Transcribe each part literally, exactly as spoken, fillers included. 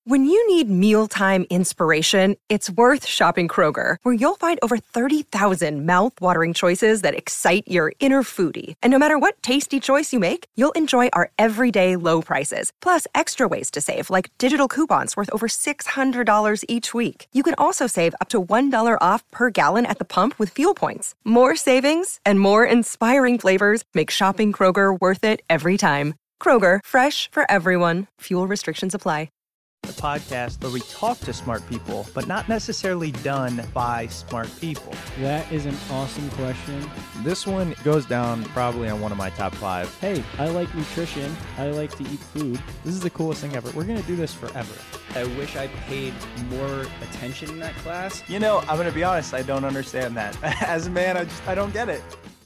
When you need mealtime inspiration, it's worth shopping Kroger, where you'll find over thirty thousand mouth-watering choices that excite your inner foodie. And no matter what tasty choice you make, you'll enjoy our everyday low prices, plus extra ways to save, like digital coupons worth over six hundred dollars each week. You can also save up to one dollar off per gallon at the pump with fuel points. More savings and more inspiring flavors make shopping Kroger worth it every time. Kroger, fresh for everyone. Fuel restrictions apply. The podcast where we talk to smart people, but not necessarily done by smart people. That is an awesome question. This one goes down probably on one of my top five. Hey, I like nutrition. I like to eat food. This is the coolest thing ever. We're going to do this forever. I wish I paid more attention in that class. You know, I'm going to be honest, I don't understand that. As a man, I just, I don't get it.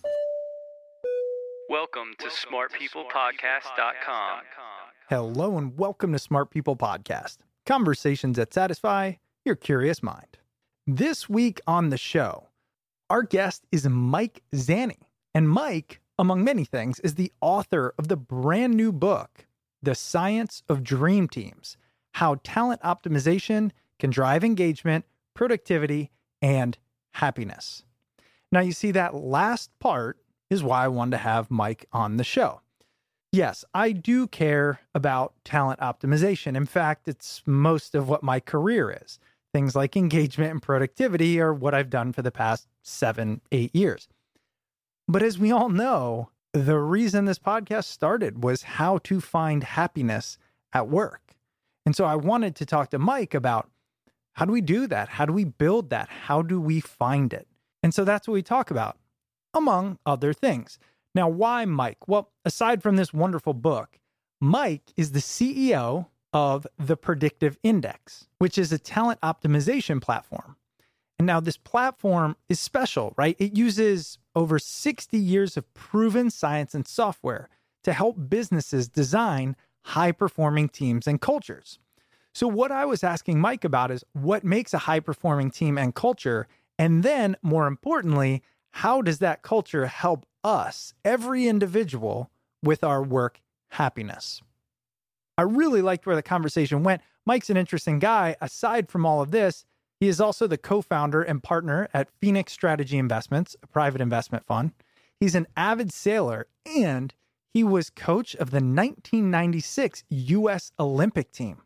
Welcome to smart people podcast dot com. Hello and welcome to Smart People Podcast, conversations that satisfy your curious mind. This week on the show, our guest is Mike Zani. And Mike, among many things, is the author of the brand new book, The Science of Dream Teams: How Talent Optimization Can Drive Engagement, Productivity, and Happiness. Now, you see, that last part is why I wanted to have Mike on the show. Yes, I do care about talent optimization. In fact, it's most of what my career is. Things like engagement and productivity are what I've done for the past seven, eight years. But as we all know, the reason this podcast started was how to find happiness at work. And so I wanted to talk to Mike about how do we do that? How do we build that? How do we find it? And so that's what we talk about, among other things. Now, why Mike? Well, aside from this wonderful book, Mike is the C E O of The Predictive Index, which is a talent optimization platform. And now this platform is special, right? It uses over sixty years of proven science and software to help businesses design high-performing teams and cultures. So what I was asking Mike about is what makes a high-performing team and culture? And then, more importantly, how does that culture help us, every individual, with our work happiness? I really liked where the conversation went. Mike's an interesting guy. Aside from all of this, he is also the co-founder and partner at Phoenix Strategy Investments, a private investment fund. He's an avid sailor, and he was coach of the nineteen ninety-six U S Olympic team.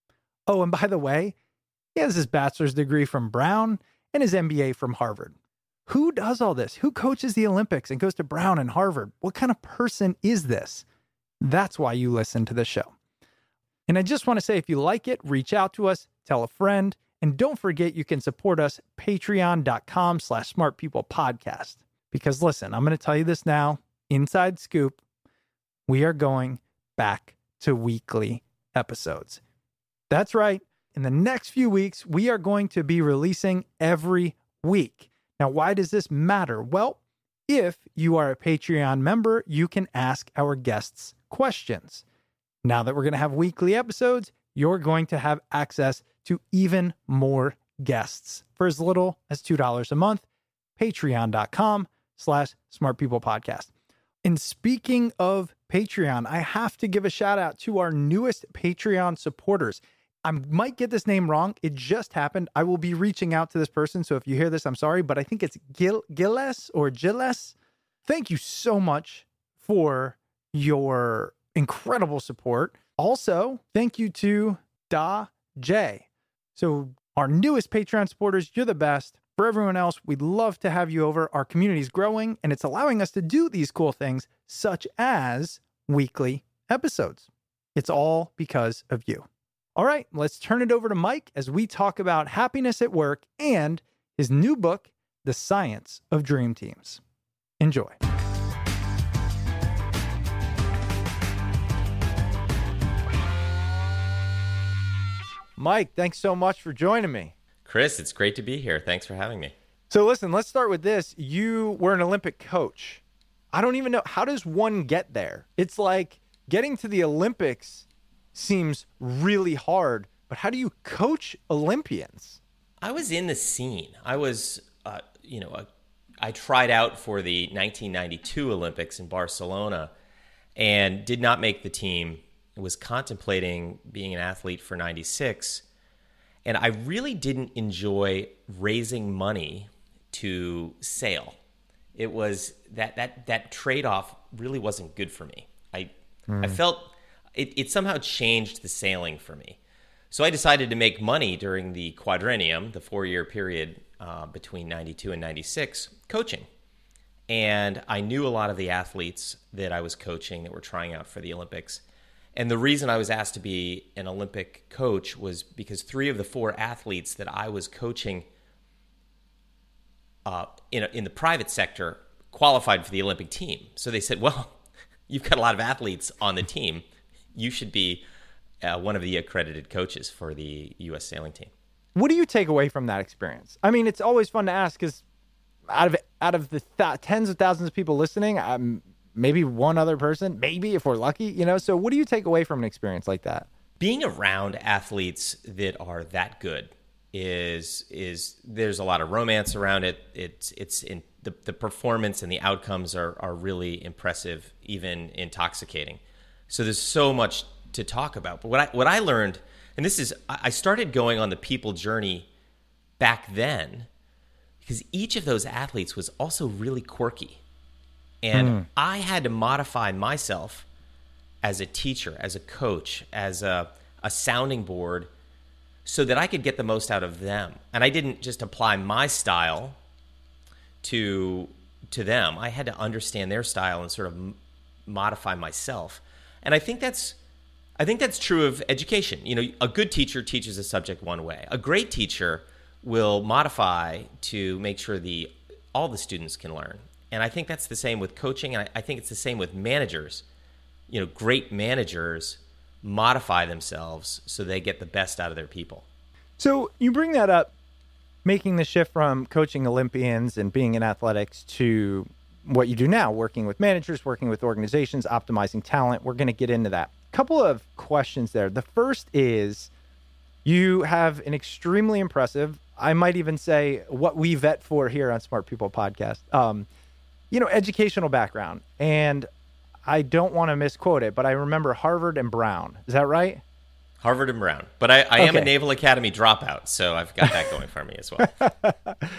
Oh, and by the way, he has his bachelor's degree from Brown and his M B A from Harvard. Who does all this? Who coaches the Olympics and goes to Brown and Harvard? What kind of person is this? That's why you listen to the show. And I just want to say, if you like it, reach out to us, tell a friend, and don't forget you can support us, patreon.com slash smartpeoplepodcast. Because listen, I'm going to tell you this now, inside scoop, we are going back to weekly episodes. That's right. In the next few weeks, we are going to be releasing every week. Now, why does this matter? Well, if you are a Patreon member, you can ask our guests questions. Now that we're going to have weekly episodes, you're going to have access to even more guests for as little as two dollars a month. Patreon.com slash Smart People Podcast. And speaking of Patreon, I have to give a shout out to our newest Patreon supporters. I might get this name wrong. It just happened. I will be reaching out to this person. So if you hear this, I'm sorry, but I think it's Gil Gilles or Gilles. Thank you so much for your incredible support. Also, thank you to Da J. So our newest Patreon supporters, you're the best. For everyone else, we'd love to have you over. Our community is growing and it's allowing us to do these cool things such as weekly episodes. It's all because of you. All right, let's turn it over to Mike as we talk about happiness at work and his new book, The Science of Dream Teams. Enjoy. Mike, thanks so much for joining me. Chris, it's great to be here. Thanks for having me. So listen, let's start with this. You were an Olympic coach. I don't even know, how does one get there? It's like getting to the Olympics seems really hard, but how do you coach Olympians? I was in the scene. I was, uh, you know, a, I tried out for the nineteen ninety-two Olympics in Barcelona and did not make the team was contemplating being an athlete for ninety-six, and I really didn't enjoy raising money to sail. It was that that that trade-off really wasn't good for me. I mm. I felt it, it somehow changed the sailing for me. So I decided to make money during the quadrennium, the four-year period uh, between ninety-two and ninety-six, coaching. And I knew a lot of the athletes that I was coaching that were trying out for the Olympics. And the reason I was asked to be an Olympic coach was because three of the four athletes that I was coaching uh, in, a, in the private sector qualified for the Olympic team. So they said, well, you've got a lot of athletes on the team. You should be uh, one of the accredited coaches for the U S sailing team. What do you take away from that experience? I mean, it's always fun to ask because out of out of the th- tens of thousands of people listening, um, maybe one other person, maybe if we're lucky, you know. So what do you take away from an experience like that? Being around athletes that are that good is is there's a lot of romance around it. It's it's in the the performance and the outcomes are are really impressive, even intoxicating. So there's so much to talk about. But what I what I learned, and this is, I started going on the people journey back then because each of those athletes was also really quirky. And mm. I had to modify myself as a teacher, as a coach, as a, a sounding board so that I could get the most out of them. And I didn't just apply my style to to them. I had to understand their style and sort of m- modify myself. And I think that's I think that's true of education. You know, a good teacher teaches a subject one way. A great teacher will modify to make sure the all the students can learn. And I think that's the same with coaching, and I, I think it's the same with managers. You know, great managers modify themselves so they get the best out of their people. So you bring that up, making the shift from coaching Olympians and being in athletics to what you do now, working with managers, working with organizations, optimizing talent. We're going to get into that. Couple of questions there. The first is, you have an extremely impressive, I might even say what we vet for here on Smart People Podcast, um, you know, educational background. And I don't want to misquote it, but I remember Harvard and Brown. Is that right? Harvard and Brown. But I, I okay. am a Naval Academy dropout, so I've got that going for me as well.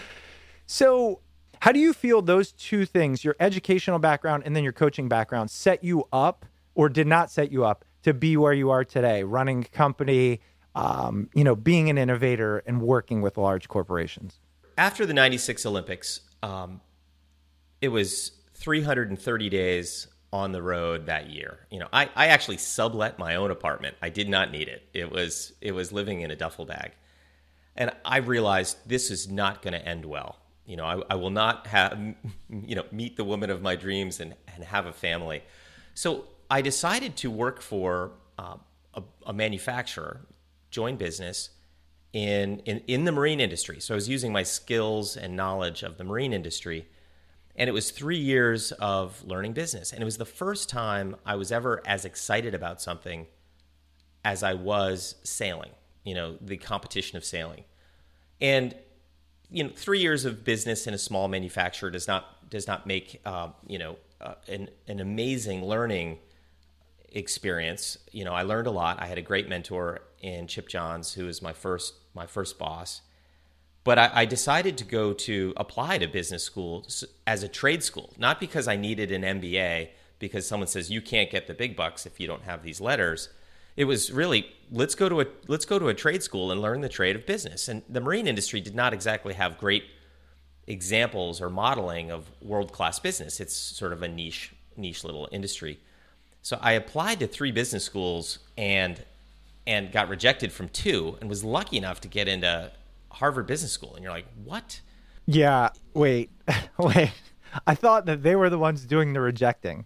So how do you feel those two things, your educational background and then your coaching background, set you up or did not set you up to be where you are today, running a company, um, you know, being an innovator and working with large corporations? After the ninety-six Olympics, um, it was three hundred thirty days on the road that year. You know, I, I actually sublet my own apartment. I did not need it. It was it was living in a duffel bag. And I realized this is not going to end well. You know, I, I will not have, you know, meet the woman of my dreams and, and have a family. So I decided to work for uh, a, a manufacturer, join business in, in, in the marine industry. So I was using my skills and knowledge of the marine industry. And it was three years of learning business. And it was the first time I was ever as excited about something as I was sailing, you know, the competition of sailing. And, you know, three years of business in a small manufacturer does not does not make, uh, you know, uh, an, an amazing learning experience. You know, I learned a lot. I had a great mentor in Chip Johns, who was my first my first boss. But I, I decided to go to apply to business school as a trade school, not because I needed an M B A, because someone says you can't get the big bucks if you don't have these letters. It was really, let's go to a let's go to a trade school and learn the trade of business. And the marine industry did not exactly have great examples or modeling of world-class business. It's sort of a niche niche little industry. So I applied to three business schools and and got rejected from two, and was lucky enough to get into Harvard Business School. And you're like, what? Yeah, wait, wait. I thought that they were the ones doing the rejecting.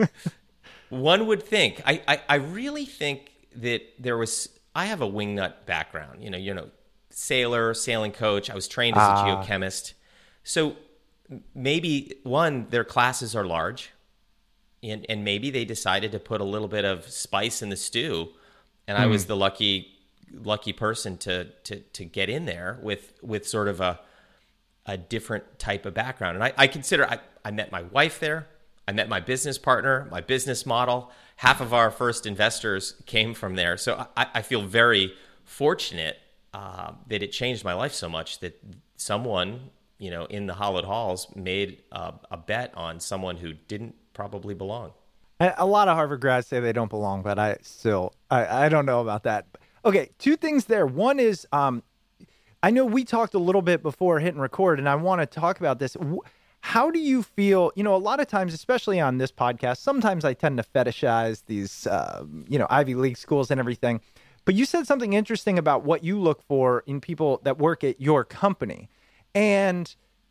One would think. I, I, I really think that there was, I have a wingnut background, you know, you know, sailor, sailing coach. I was trained as a uh. geochemist. So maybe, one, their classes are large, and, and maybe they decided to put a little bit of spice in the stew. And mm. I was the lucky lucky person to to to get in there with with sort of a a different type of background. And I, I consider I, I met my wife there. I met my business partner, my business model. Half of our first investors came from there. So I, I feel very fortunate uh, that it changed my life so much that someone, you know, in the Hollowed Halls made a, a bet on someone who didn't probably belong. A lot of Harvard grads say they don't belong, but I still, I, I don't know about that. Okay, two things there. One is, um, I know we talked a little bit before hitting record, and I want to talk about this. How do you feel, you know, a lot of times, especially on this podcast, sometimes I tend to fetishize these, uh, you know, Ivy League schools and everything. But you said something interesting about what you look for in people that work at your company. And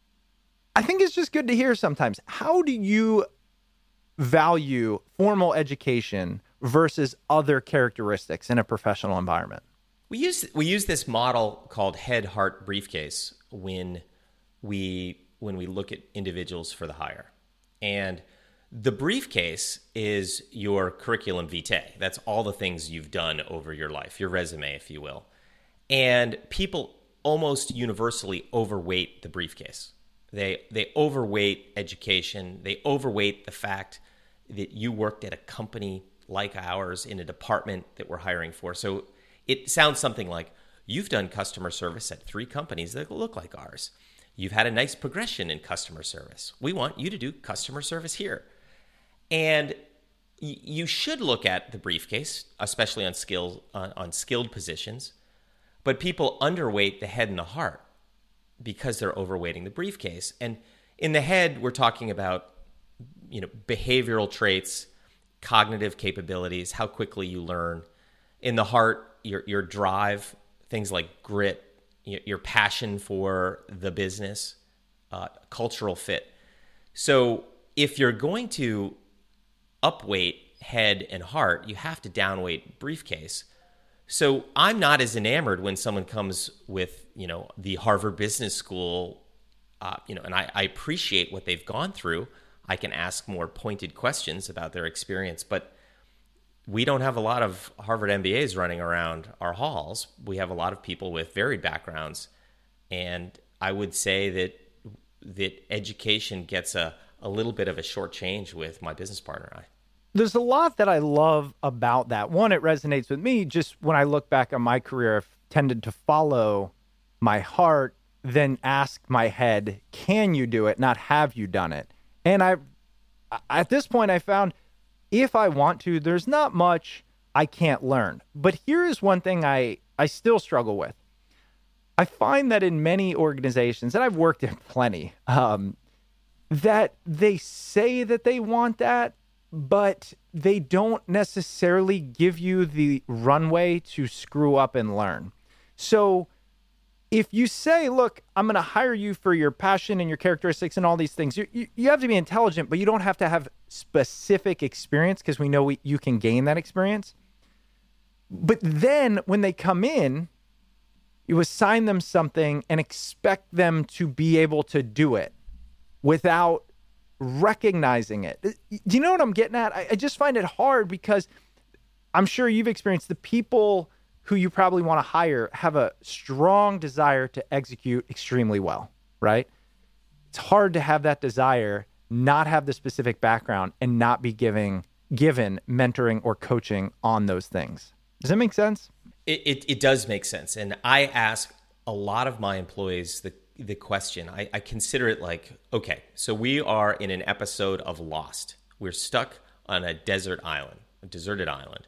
I think it's just good to hear sometimes. How do you value formal education versus other characteristics in a professional environment? We use we use this model called head, heart, briefcase when we when we look at individuals for the hire. And the briefcase is your curriculum vitae. That's all the things you've done over your life, your resume, if you will. And people almost universally overweight the briefcase. They they overweight education. They overweight the fact that you worked at a company like ours in a department that we're hiring for. So it sounds something like, you've done customer service at three companies that look like ours. You've had a nice progression in customer service. We want you to do customer service here. And y- you should look at the briefcase, especially on skill on, on skilled positions. But people underweight the head and the heart because they're overweighting the briefcase. And in the head, we're talking about, you know, behavioral traits, cognitive capabilities, how quickly you learn. In the heart, your your drive, things like grit, your, your passion for the business, uh, cultural fit. So if you're going to upweight head and heart, you have to downweight briefcase. So I'm not as enamored when someone comes with, you know, the Harvard Business School, uh, you know, and I, I appreciate what they've gone through. I can ask more pointed questions about their experience, but we don't have a lot of Harvard M B As running around our halls. We have a lot of people with varied backgrounds, and I would say that that education gets a, a little bit of a short change with my business partner and I. There's a lot that I love about that. One, it resonates with me. Just when I look back on my career, I've tended to follow my heart, then ask my head, can you do it? Not have you done it? And I, at this point, I found if I want to, there's not much I can't learn. But here is one thing I, I still struggle with. I find that in many organizations, and I've worked in plenty, um, that they say that they want that, but they don't necessarily give you the runway to screw up and learn. So if you say, look, I'm going to hire you for your passion and your characteristics and all these things, you, you, you have to be intelligent, but you don't have to have specific experience because we know we, you can gain that experience. But then when they come in, you assign them something and expect them to be able to do it without recognizing it. Do you know what I'm getting at? I, I just find it hard because I'm sure you've experienced the people who you probably want to hire have a strong desire to execute extremely well, right? It's hard to have that desire, not have the specific background, and not be giving given mentoring or coaching on those things. Does that make sense? It, it, it does make sense. And I ask a lot of my employees the, the question. I, I consider it like, okay, so we are in an episode of Lost. We're stuck on a desert island, a deserted island.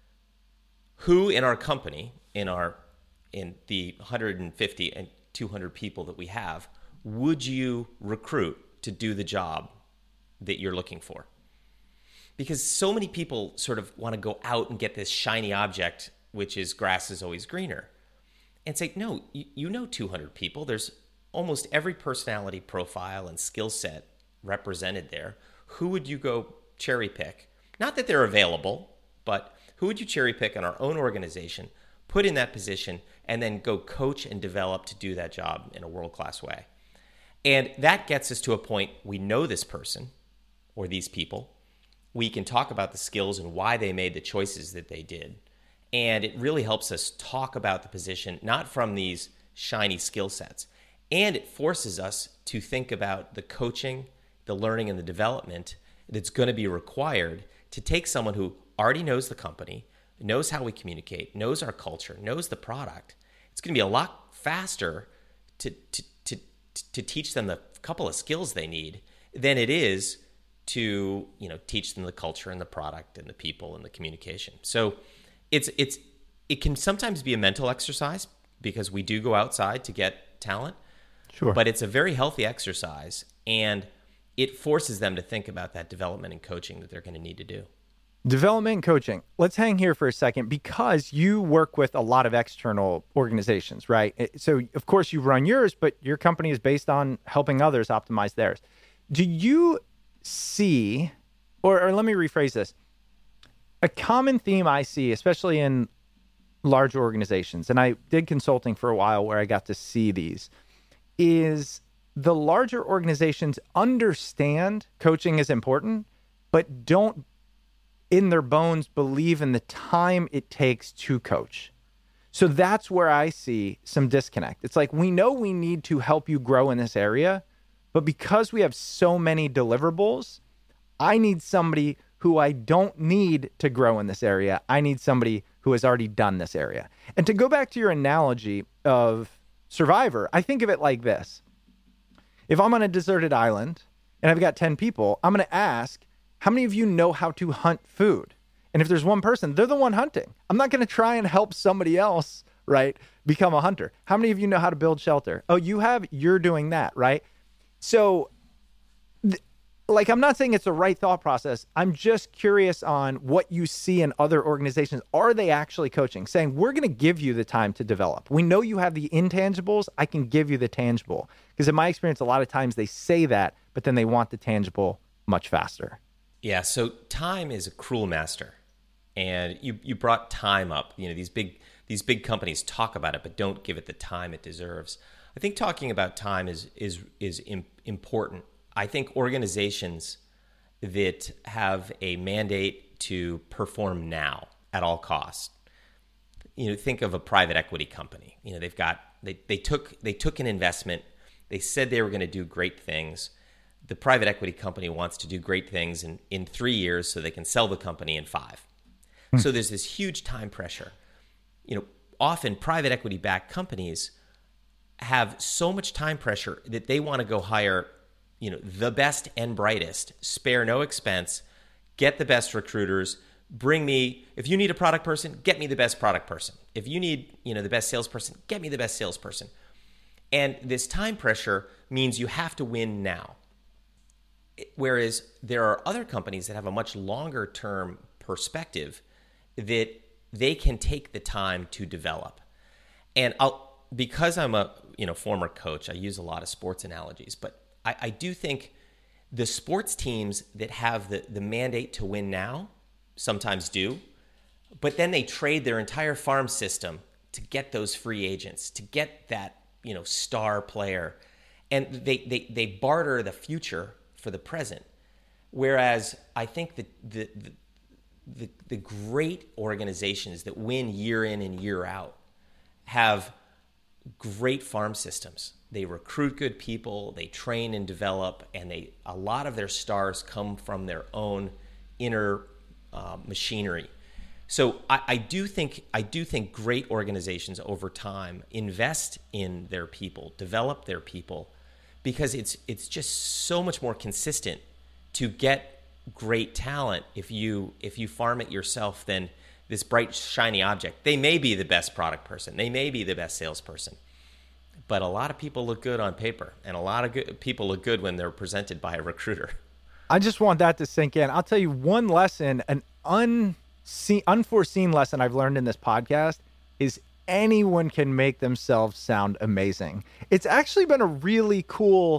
Who in our company, in our in the one hundred fifty and two hundred people that we have, would you recruit to do the job that you're looking for? Because so many people sort of want to go out and get this shiny object, which is grass is always greener, and say, no, you, you know two hundred people. There's almost every personality profile and skill set represented there. Who would you go cherry pick? Not that they're available, but who would you cherry pick in our own organization, put in that position, and then go coach and develop to do that job in a world-class way? And that gets us to a point, we know this person or these people. We can talk about the skills and why they made the choices that they did. And it really helps us talk about the position, not from these shiny skill sets. And it forces us to think about the coaching, the learning, and the development that's going to be required to take someone who already knows the company, knows how we communicate, knows our culture, knows the product. It's going to be a lot faster to to to to teach them the couple of skills they need than it is to, you know, teach them the culture and the product and the people and the communication. So it's it's it can sometimes be a mental exercise because we do go outside to get talent. Sure. But it's a very healthy exercise, and it forces them to think about that development and coaching that they're going to need to do. Development and coaching. Let's hang here for a second because you work with a lot of external organizations, right? So, of course, you run yours, but your company is based on helping others optimize theirs. Do you see, or, or let me rephrase this, a common theme I see, especially in large organizations, and I did consulting for a while where I got to see these, is the larger organizations understand coaching is important, but don't in their bones believe in the time it takes to coach. So that's where I see some disconnect. It's like, we know we need to help you grow in this area, but because we have so many deliverables, I need somebody who I don't need to grow in this area. I need somebody who has already done this area. And to go back to your analogy of Survivor, I think of it like this. If I'm on a deserted island and I've got ten people, I'm going to ask, how many of you know how to hunt food? And if there's one person, they're the one hunting. I'm not going to try and help somebody else, right, become a hunter. How many of you know how to build shelter? Oh, you have? You're doing that, right? So, th- like, I'm not saying it's the right thought process. I'm just curious on what you see in other organizations. Are they actually coaching? Saying, we're going to give you the time to develop. We know you have the intangibles. I can give you the tangible. Because in my experience, a lot of times they say that, but then they want the tangible much faster. Yeah, so time is a cruel master. And you you brought time up. You know, these big these big companies talk about it, but don't give it the time it deserves. I think talking about time is is is important. I think organizations that have a mandate to perform now at all costs. You know, think of a private equity company. You know, they've got they they took they took an investment. They said they were going to do great things. The private equity company wants to do great things in, in three years so they can sell the company in five. Hmm. So there's this huge time pressure. You know, often private equity backed companies have so much time pressure that they want to go hire, you know, the best and brightest, spare no expense, get the best recruiters, bring me, if you need a product person, get me the best product person. If you need, you know, the best salesperson, get me the best salesperson. And this time pressure means you have to win now. Whereas there are other companies that have a much longer term perspective that they can take the time to develop. And I'll, because I'm a you know former coach, I use a lot of sports analogies, but I, I do think the sports teams that have the, the mandate to win now sometimes do, but then they trade their entire farm system to get those free agents, to get that you know star player, and they they, they barter the future for the present. Whereas I think that the, the the the great organizations that win year in and year out have great farm systems. They recruit good people, they train and develop, and they a lot of their stars come from their own inner uh, machinery. So I, I do think I do think great organizations over time invest in their people, develop their people, because it's it's just so much more consistent to get great talent if you if you farm it yourself than this bright shiny object. They may be the best product person, they may be the best salesperson, but a lot of people look good on paper, and a lot of good people look good when they're presented by a recruiter. I just want that to sink in. I'll tell you one lesson, an unseen, unforeseen lesson I've learned in this podcast is anyone can make themselves sound amazing. It's actually been a really cool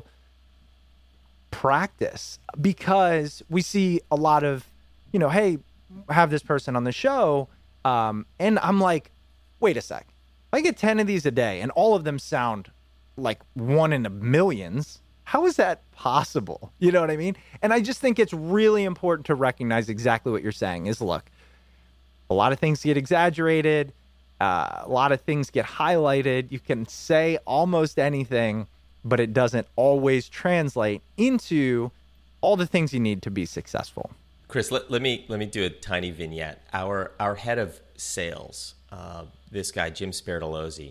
practice because we see a lot of, you know, hey, have this person on the show. Um, and I'm like, wait a sec. I get ten of these a day and all of them sound like one in a millions. How is that possible? You know what I mean? And I just think it's really important to recognize exactly what you're saying is, look, a lot of things get exaggerated. Uh, a lot of things get highlighted. You can say almost anything, but it doesn't always translate into all the things you need to be successful. Chris, let, let me let me do a tiny vignette. Our our head of sales, uh, this guy Jim Spiritolozzi,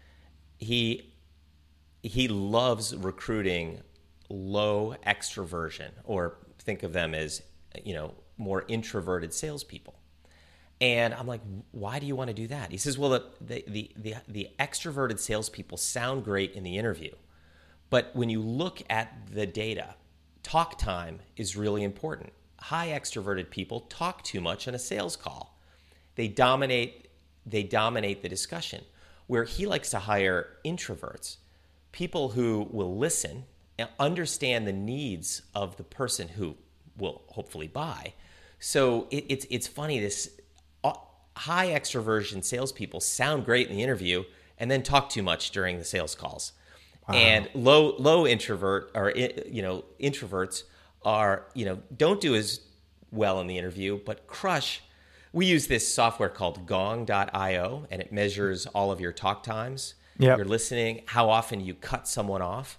he he loves recruiting low extroversion, or think of them as, you know, more introverted salespeople. And I'm like, why do you want to do that? He says, well, the the the the, the extroverted salespeople sound great in the interview, but when you look at the data, talk time is really important. High extroverted people talk too much on a sales call. They dominate they dominate the discussion. Where he likes to hire introverts, people who will listen and understand the needs of the person who will hopefully buy. So it, it's it's funny, this uh, high extroversion salespeople sound great in the interview and then talk too much during the sales calls. Wow. And low low introvert or you know introverts are, you know, don't do as well in the interview, but crush. We use this software called gong dot io, and it measures all of your talk times, yep. your listening, how often you cut someone off,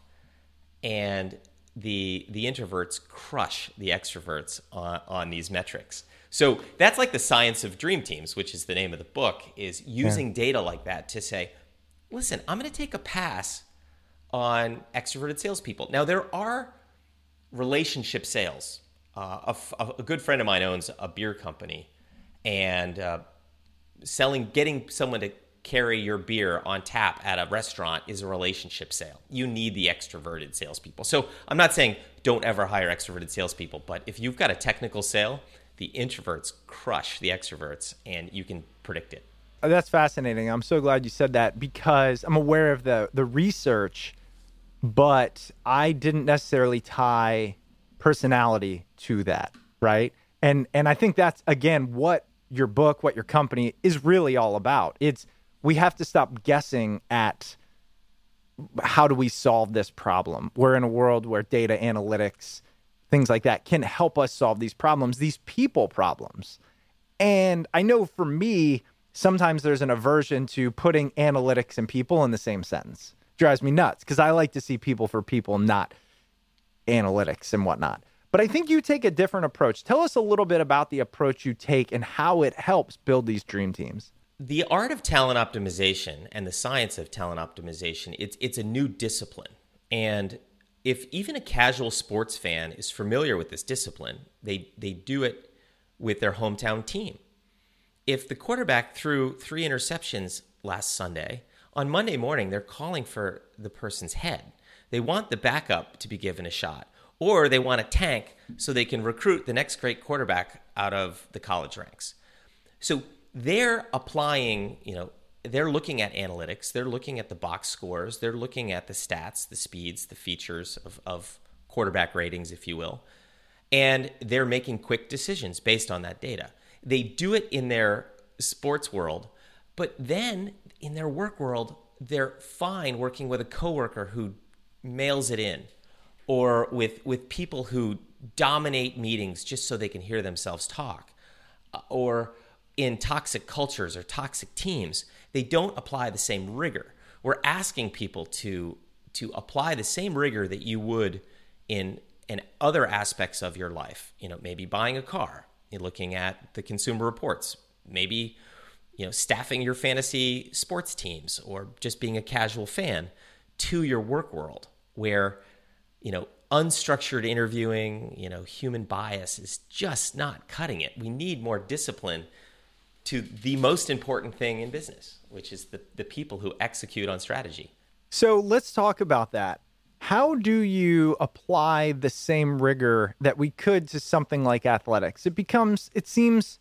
and the the introverts crush the extroverts on, on these metrics. So that's like the science of dream teams, which is the name of the book, is using yeah. data like that to say, listen, I'm going to take a pass on extroverted salespeople. Now, there are relationship sales. Uh, a, a good friend of mine owns a beer company, and uh, selling, getting someone to carry your beer on tap at a restaurant is a relationship sale. You need the extroverted salespeople. So I'm not saying don't ever hire extroverted salespeople, but if you've got a technical sale, the introverts crush the extroverts, and you can predict it. That's fascinating. I'm so glad you said that, because I'm aware of the the research, but I didn't necessarily tie personality to that, right? And and I think that's, again, what your book, what your company is really all about. It's, we have to stop guessing at how do we solve this problem. We're in a world where data analytics, things like that, can help us solve these problems, these people problems. And I know for me, sometimes there's an aversion to putting analytics and people in the same sentence. It drives me nuts, because I like to see people for people, not analytics and whatnot. But I think you take a different approach. Tell us a little bit about the approach you take and how it helps build these dream teams. The art of talent optimization and the science of talent optimization, it's it's a new discipline. And if even a casual sports fan is familiar with this discipline, they they do it with their hometown team. If the quarterback threw three interceptions last Sunday, on Monday morning, they're calling for the person's head. They want the backup to be given a shot, or they want a tank so they can recruit the next great quarterback out of the college ranks. So they're applying, you know, they're looking at analytics, they're looking at the box scores, they're looking at the stats, the speeds, the features of, of quarterback ratings, if you will, and they're making quick decisions based on that data. They do it in their sports world, but then in their work world, they're fine working with a coworker who mails it in, or with with people who dominate meetings just so they can hear themselves talk, or in toxic cultures or toxic teams, they don't apply the same rigor. We're asking people to to apply the same rigor that you would in in other aspects of your life. You know, maybe buying a car, you're looking at the consumer reports, maybe, you know, staffing your fantasy sports teams, or just being a casual fan, to your work world, where, you know, unstructured interviewing, you know, human bias is just not cutting it. We need more discipline to the most important thing in business, which is the, the people who execute on strategy. So let's talk about that. How do you apply the same rigor that we could to something like athletics? It becomes, it seems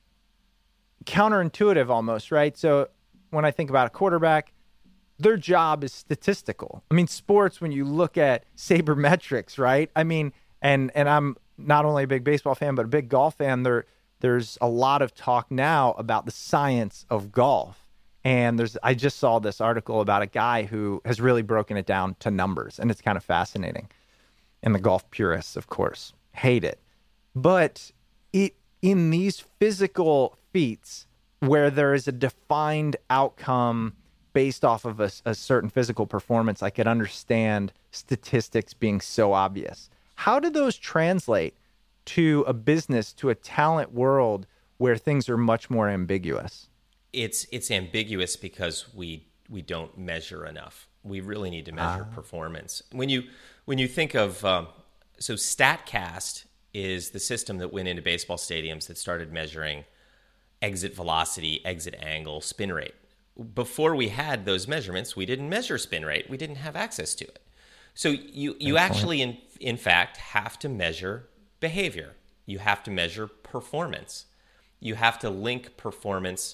counterintuitive almost, right? So when I think about a quarterback, their job is statistical. I mean, sports, when you look at sabermetrics, right? I mean, and and I'm not only a big baseball fan, but a big golf fan. There, there's a lot of talk now about the science of golf. And there's, I just saw this article about a guy who has really broken it down to numbers, and it's kind of fascinating. And the golf purists, of course, hate it. But it in these physical feats where there is a defined outcome based off of a, a certain physical performance, I could understand statistics being so obvious. How do those translate to a business, to a talent world where things are much more ambiguous? It's it's ambiguous because we we don't measure enough. We really need to measure ah. performance. When you when you think of um, so StatCast is the system that went into baseball stadiums that started measuring exit velocity, exit angle, spin rate. Before we had those measurements, we didn't measure spin rate. We didn't have access to it. So you you Excellent. actually in in fact have to measure behavior. You have to measure performance. You have to link performance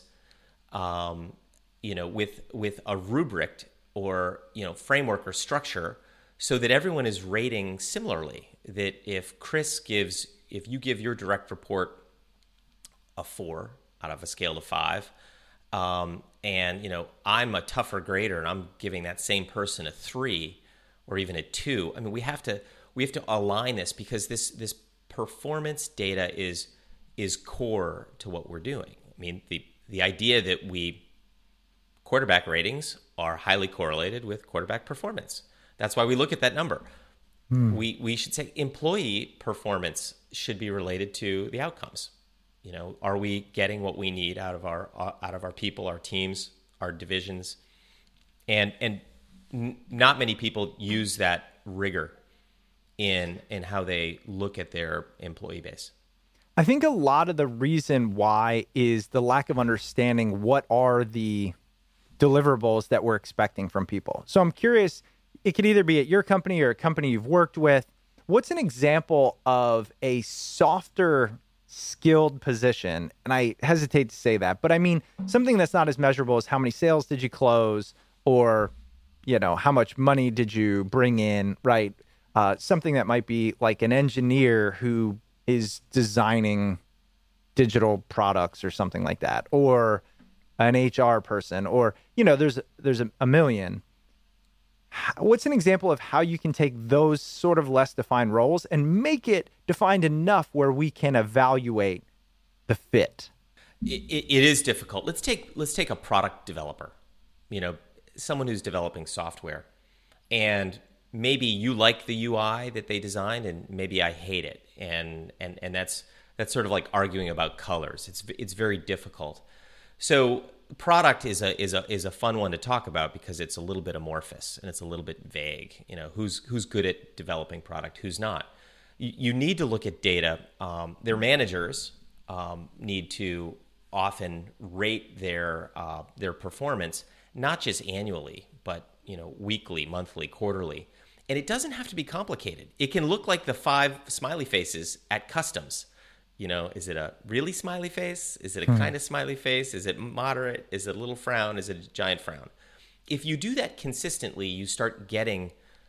um, you know, with with a rubric or, you know, framework or structure so that everyone is rating similarly. That if Chris gives, if you give your direct report a four out of a scale of five, um, and, you know, I'm a tougher grader and I'm giving that same person a three or even a two. I mean, we have to, we have to align this because this, this performance data is, is core to what we're doing. I mean, the, the idea that we, quarterback ratings are highly correlated with quarterback performance. That's why we look at that number. Hmm. We we should say employee performance should be related to the outcomes. You know, are we getting what we need out of our uh, out of our people, our teams, our divisions? And and n- not many people use that rigor in in how they look at their employee base. I think a lot of the reason why is the lack of understanding what are the deliverables that we're expecting from people. So I'm curious, it could either be at your company or a company you've worked with. What's an example of a softer skilled position? And I hesitate to say that, but I mean something that's not as measurable as how many sales did you close or, you know, how much money did you bring in, right? Uh, something that might be like an engineer who is designing digital products or something like that, or an H R person, or, you know, there's there's a, a million. What's an example of how you can take those sort of less defined roles and make it defined enough where we can evaluate the fit? It, it is difficult. Let's take let's take a product developer, you know, someone who's developing software, and maybe you like the U I that they designed, and maybe I hate it, and and and that's that's sort of like arguing about colors. It's it's very difficult. So product is a is a is a fun one to talk about because it's a little bit amorphous and it's a little bit vague. You know, who's who's good at developing product, who's not. You, you need to look at data. Um, their managers um, need to often rate their uh, their performance not just annually, but, you know, weekly, monthly, quarterly. And it doesn't have to be complicated. It can look like the five smiley faces at customs. You know, is it a really smiley face? Is it a mm-hmm. kind of smiley face? Is it moderate? Is it a little frown? Is it a giant frown? If you do that consistently, you start getting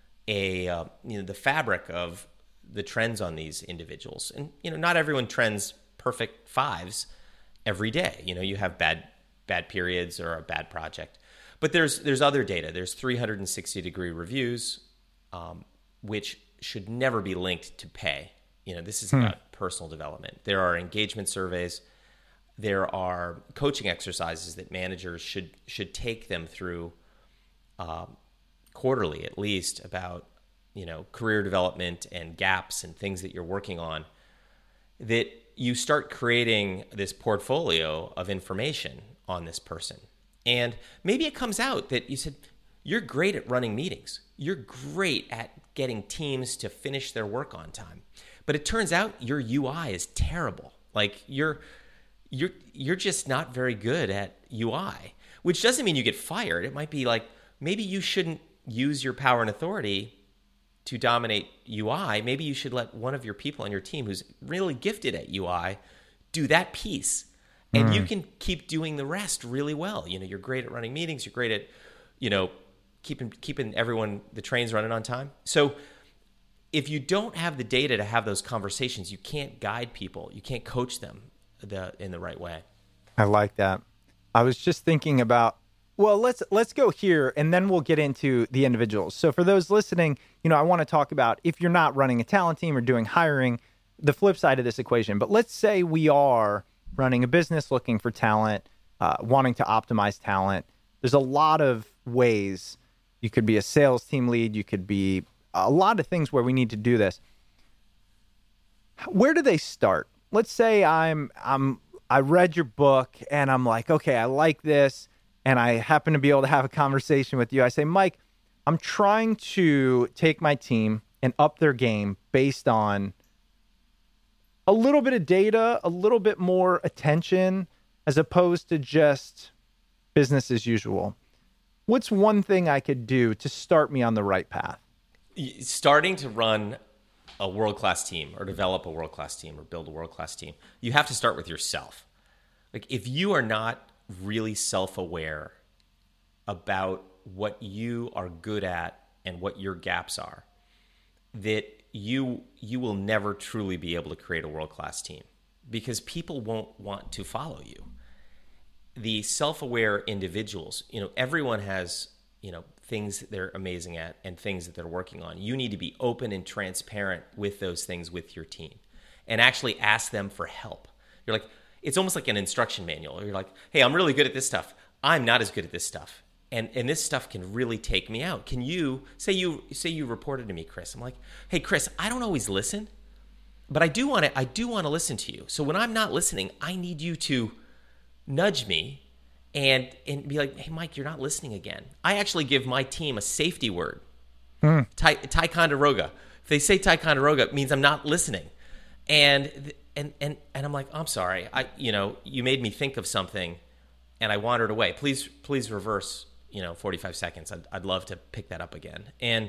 a uh, you know the fabric of the trends on these individuals. And, you know, not everyone trends perfect fives every day. You know, you have bad bad periods or a bad project. But there's there's other data. There's three hundred sixty degree reviews, um, which should never be linked to pay. You know, this is hmm. about personal development. There are engagement surveys. There are coaching exercises that managers should should take them through um, quarterly, at least, about, you know, career development and gaps and things that you're working on. That you start creating this portfolio of information on this person. And maybe it comes out that you said, you're great at running meetings. You're great at getting teams to finish their work on time. But it turns out your U I is terrible. Like you're you're you're just not very good at U I, which doesn't mean you get fired. It might be like, maybe you shouldn't use your power and authority to dominate U I. Maybe you should let one of your people on your team who's really gifted at U I do that piece. And mm. you can keep doing the rest really well. You know, you're great at running meetings. You're great at, you know, keeping keeping everyone, the trains running on time. So if you don't have the data to have those conversations, you can't guide people. You can't coach them the, in the right way. I like that. I was just thinking about, well, let's let's go here, and then we'll get into the individuals. So for those listening, you know, I want to talk about if you're not running a talent team or doing hiring, the flip side of this equation. But let's say we are running a business looking for talent, uh, wanting to optimize talent. There's a lot of ways. You could be a sales team lead. You could be a lot of things where we need to do this. where do they start? Let's say I'm I'm I read your book and I'm like, okay, I like this, and I happen to be able to have a conversation with you. I say, Mike, I'm trying to take my team and up their game based on a little bit of data, a little bit more attention, as opposed to just business as usual. What's one thing I could do to start me on the right path? Starting to run a world-class team or develop a world-class team or build a world-class team, you have to start with yourself. Like, if you are not really self-aware about what you are good at and what your gaps are, that you you will never truly be able to create a world-class team, because people won't want to follow you. The self-aware individuals, you know, everyone has, you know, things that they're amazing at and things that they're working on. You need to be open and transparent with those things with your team and actually ask them for help. You're like, it's almost like an instruction manual. You're like, hey, I'm really good at this stuff. I'm not as good at this stuff. And and this stuff can really take me out. Can you, say you say you reported to me, Chris. I'm like, hey, Chris, I don't always listen, but I do want to I do want to listen to you. So when I'm not listening, I need you to nudge me and and be like, hey, Mike, you're not listening again. I actually give my team a safety word. Mm. Tai, Ticonderoga. If they say Ticonderoga, it means I'm not listening. And and and and I'm like, I'm sorry. I you know, you made me think of something and I wandered away. Please please reverse, you know, forty-five seconds. I'd I'd love to pick that up again. And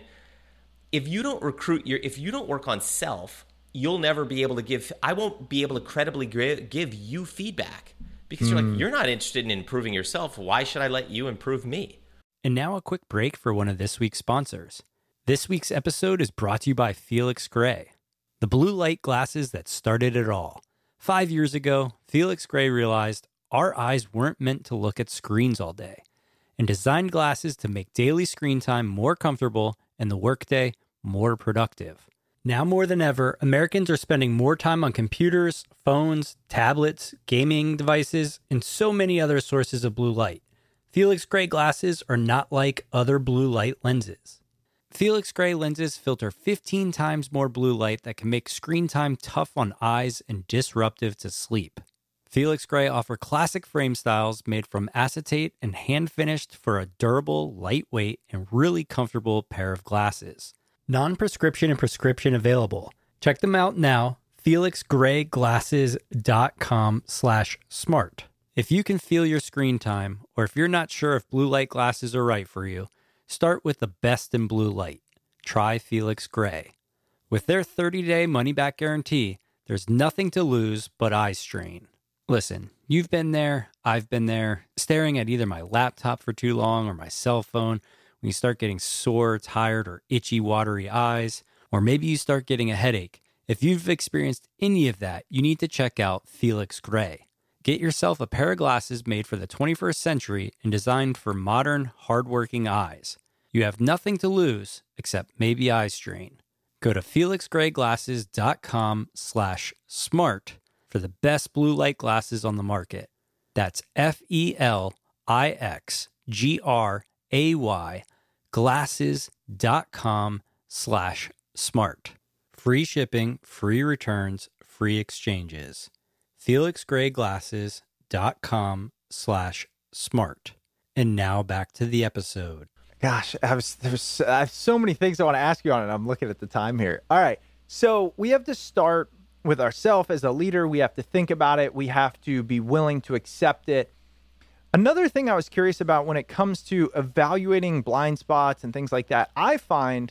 if you don't recruit your if you don't work on self, you'll never be able to give I won't be able to credibly give you feedback. Because you're like, you're not interested in improving yourself. Why should I let you improve me? And now a quick break for one of this week's sponsors. This week's episode is brought to you by Felix Gray, the blue light glasses that started it all. Five years ago, Felix Gray realized our eyes weren't meant to look at screens all day, and designed glasses to make daily screen time more comfortable and the workday more productive. Now more than ever, Americans are spending more time on computers, phones, tablets, gaming devices, and so many other sources of blue light. Felix Gray glasses are not like other blue light lenses. Felix Gray lenses filter fifteen times more blue light that can make screen time tough on eyes and disruptive to sleep. Felix Gray offer classic frame styles made from acetate and hand-finished for a durable, lightweight, and really comfortable pair of glasses. Non-prescription and prescription available. Check them out now, felix gray glasses dot com slash smart. If you can feel your screen time, or if you're not sure if blue light glasses are right for you, start with the best in blue light. Try Felix Gray. With their thirty-day money-back guarantee, there's nothing to lose but eye strain. Listen, you've been there, I've been there, staring at either my laptop for too long or my cell phone, when you start getting sore, tired, or itchy, watery eyes, or maybe you start getting a headache. If you've experienced any of that, you need to check out Felix Gray. Get yourself a pair of glasses made for the twenty-first century and designed for modern, hardworking eyes. You have nothing to lose except maybe eye strain. Go to felix gray glasses dot com slash smart for the best blue light glasses on the market. That's F E L I X G R A Y glasses dot com slash smart. Free shipping, free returns, free exchanges. felix gray glasses dot com slash smart. And now back to the episode. Gosh, I, was, there's, I have so many things I want to ask you on it. I'm looking at the time here. All right. So we have to start with ourselves as a leader. We have to think about it. We have to be willing to accept it. Another thing I was curious about when it comes to evaluating blind spots and things like that, I find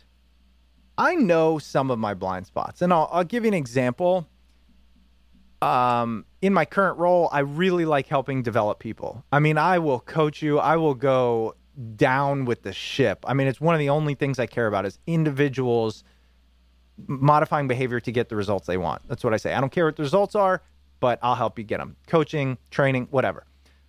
I know some of my blind spots. And I'll, I'll give you an example. Um, in my current role, I really like helping develop people. I mean, I will coach you. I will go down with the ship. I mean, it's one of the only things I care about is individuals modifying behavior to get the results they want. That's what I say. I don't care what the results are, but I'll help you get them. Coaching, training, whatever.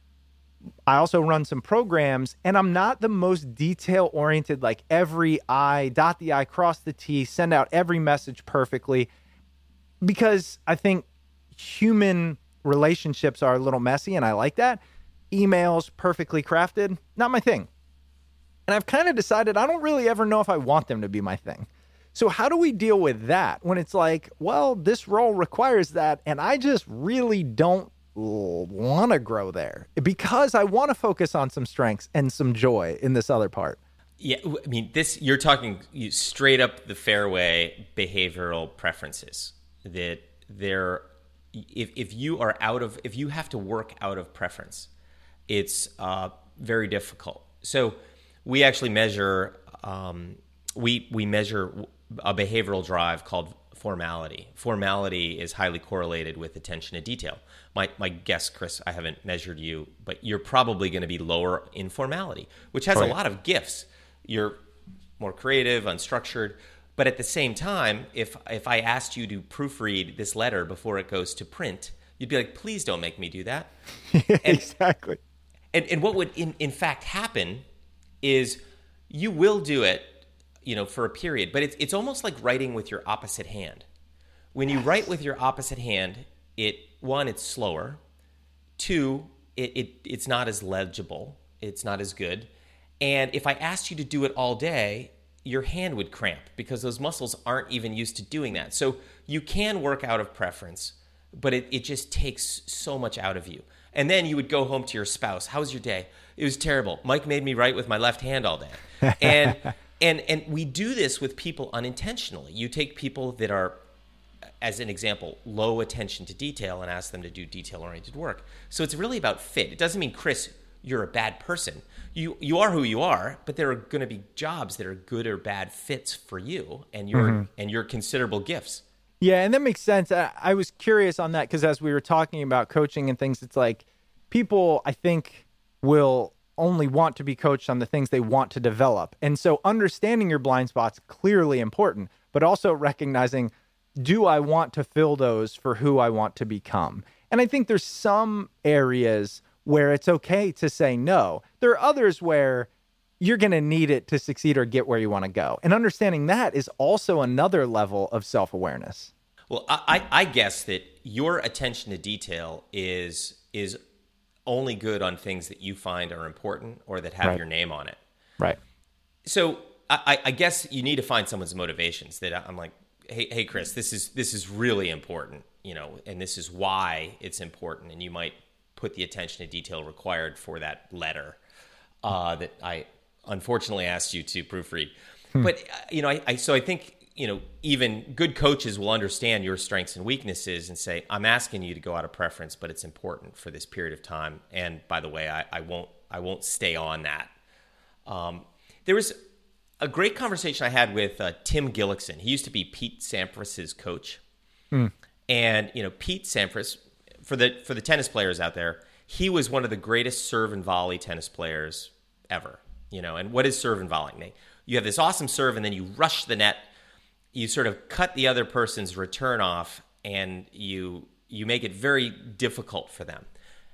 I also run some programs, and I'm not the most detail-oriented, like every I, dot the I, cross the T, send out every message perfectly, because I think human relationships are a little messy, and I like that. Emails, perfectly crafted, not my thing. And I've kind of decided I don't really ever know if I want them to be my thing. So how do we deal with that when it's like, well, this role requires that, and I just really don't want to grow there because I want to focus on some strengths and some joy in this other part? Yeah, I mean, this you're talking straight up the fairway behavioral preferences that there. If if you are out of if you have to work out of preference, it's uh, very difficult. So we actually measure um, we we measure a behavioral drive called formality. Formality is highly correlated with attention to detail. My my guess, Chris, I haven't measured you, but you're probably going to be lower in formality, which has Right. a lot of gifts. You're more creative, unstructured, but at the same time, if if I asked you to proofread this letter before it goes to print, you'd be like, please don't make me do that. And, Exactly. and and what would in, in fact happen is you will do it, you know, for a period, but it's it's almost like writing with your opposite hand. When you write with your opposite hand, it one, it's slower. Two, it, it it's not as legible. It's not as good. And if I asked you to do it all day, your hand would cramp because those muscles aren't even used to doing that. So you can work out of preference, but it, it just takes so much out of you. And then you would go home to your spouse. How was your day? It was terrible. Mike made me write with my left hand all day. And and and we do this with people unintentionally. You take people that are, as an example, low attention to detail and ask them to do detail-oriented work. So it's really about fit. It doesn't mean, Chris, you're a bad person. You you are who you are, but there are going to be jobs that are good or bad fits for you and your mm-hmm. and your considerable gifts. Yeah, and that makes sense. I, I was curious on that because as we were talking about coaching and things, it's like people, I think, will only want to be coached on the things they want to develop. And so understanding your blind spots clearly important, but also recognizing, do I want to fill those for who I want to become? And I think there's some areas where it's okay to say no. There are others where you're going to need it to succeed or get where you want to go. And understanding that is also another level of self-awareness. Well, I, I guess that your attention to detail is is only good on things that you find are important or that have Right. your name on it. Right. So I, I guess you need to find someone's motivations that I'm like, hey, hey, Chris, this is this is really important, you know, and this is why it's important. And you might put the attention to detail required for that letter uh, that I unfortunately asked you to proofread. Hmm. But, uh, you know, I, I so I think, you know, even good coaches will understand your strengths and weaknesses and say, I'm asking you to go out of preference, but it's important for this period of time. And by the way, I, I won't I won't stay on that. Um, there was a great conversation I had with uh, Tim Gillickson. He used to be Pete Sampras's coach. Hmm. And, you know, Pete Sampras, For the for the tennis players out there, he was one of the greatest serve and volley tennis players ever. You know, and what is serve and volley? You have this awesome serve, and then you rush the net. You sort of cut the other person's return off, and you you make it very difficult for them.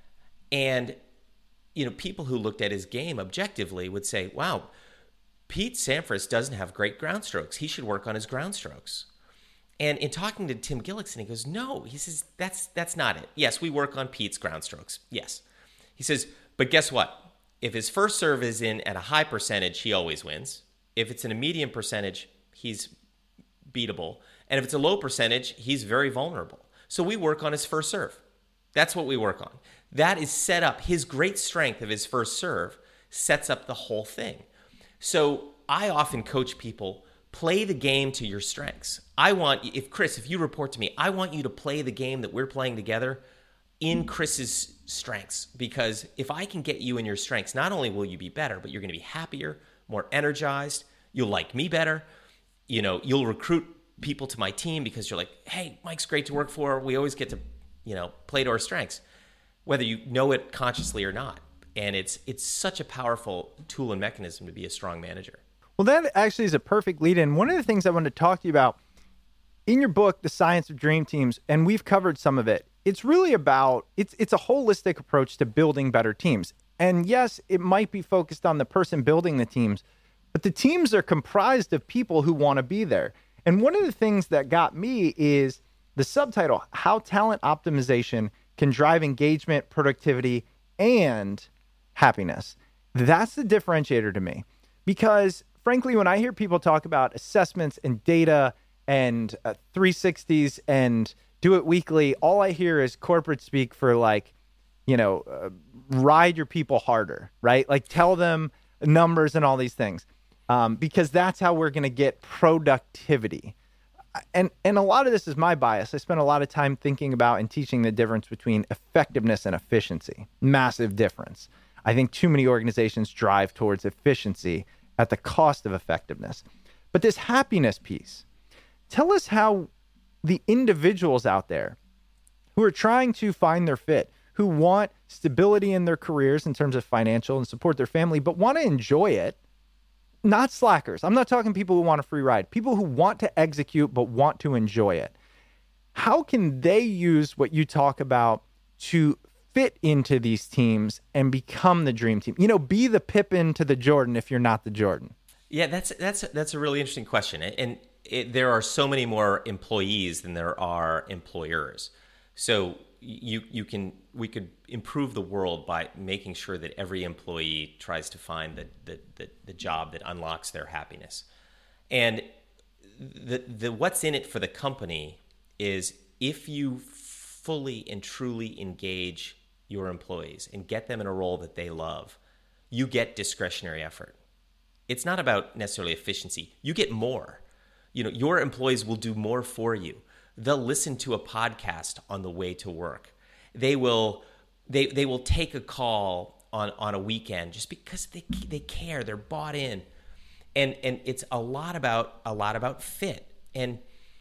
And you know, people who looked at his game objectively would say, "Wow, Pete Sampras doesn't have great ground strokes. He should work on his ground strokes." And in talking to Tim Gillickson, he goes, no, he says, that's that's not it. Yes, we work on Pete's ground strokes. Yes. He says, but guess what? If his first serve is in at a high percentage, he always wins. If it's in a medium percentage, he's beatable. And if it's a low percentage, he's very vulnerable. So we work on his first serve. That's what we work on. That is set up. His great strength of his first serve sets up the whole thing. So I often coach people, play the game to your strengths. I want, if Chris, if you report to me, I want you to play the game that we're playing together in Chris's strengths. Because if I can get you in your strengths, not only will you be better, but you're going to be happier, more energized. You'll like me better. You know, you'll recruit people to my team because you're like, hey, Mike's great to work for. We always get to, you know, play to our strengths, whether you know it consciously or not. And it's it's such a powerful tool and mechanism to be a strong manager. Well, that actually is a perfect lead in. One of the things I wanted to talk to you about in your book, The Science of Dream Teams, and we've covered some of it, it's really about, it's it's a holistic approach to building better teams. And yes, it might be focused on the person building the teams, but the teams are comprised of people who want to be there. And one of the things that got me is the subtitle, How Talent Optimization Can Drive Engagement, Productivity, and Happiness. That's the differentiator to me. Because frankly, when I hear people talk about assessments and data and uh, three sixties and do it weekly, all I hear is corporate speak for like, you know, uh, ride your people harder, right? Like tell them numbers and all these things, um, because that's how we're going to get productivity. And and a lot of this is my bias. I spend a lot of time thinking about and teaching the difference between effectiveness and efficiency. Massive difference. I think too many organizations drive towards efficiency at the cost of effectiveness. But this happiness piece, tell us how the individuals out there who are trying to find their fit, who want stability in their careers in terms of financial and support their family, but want to enjoy it, not slackers. I'm not talking people who want a free ride, people who want to execute but want to enjoy it. How can they use what you talk about to fit into these teams and become the dream team? You know, be the Pippen to the Jordan if you're not the Jordan. Yeah, that's that's that's a really interesting question. And it, there are so many more employees than there are employers. So you you can we could improve the world by making sure that every employee tries to find the the the, the job that unlocks their happiness. And the the what's in it for the company is if you fully and truly engage your employees and get them in a role that they love, you get discretionary effort. It's not about necessarily efficiency. You get more. You know, your employees will do more for you. They'll listen to a podcast on the way to work. They will they they will take a call on, on a weekend just because they they care. They're bought in. And and it's a lot about a lot about fit. And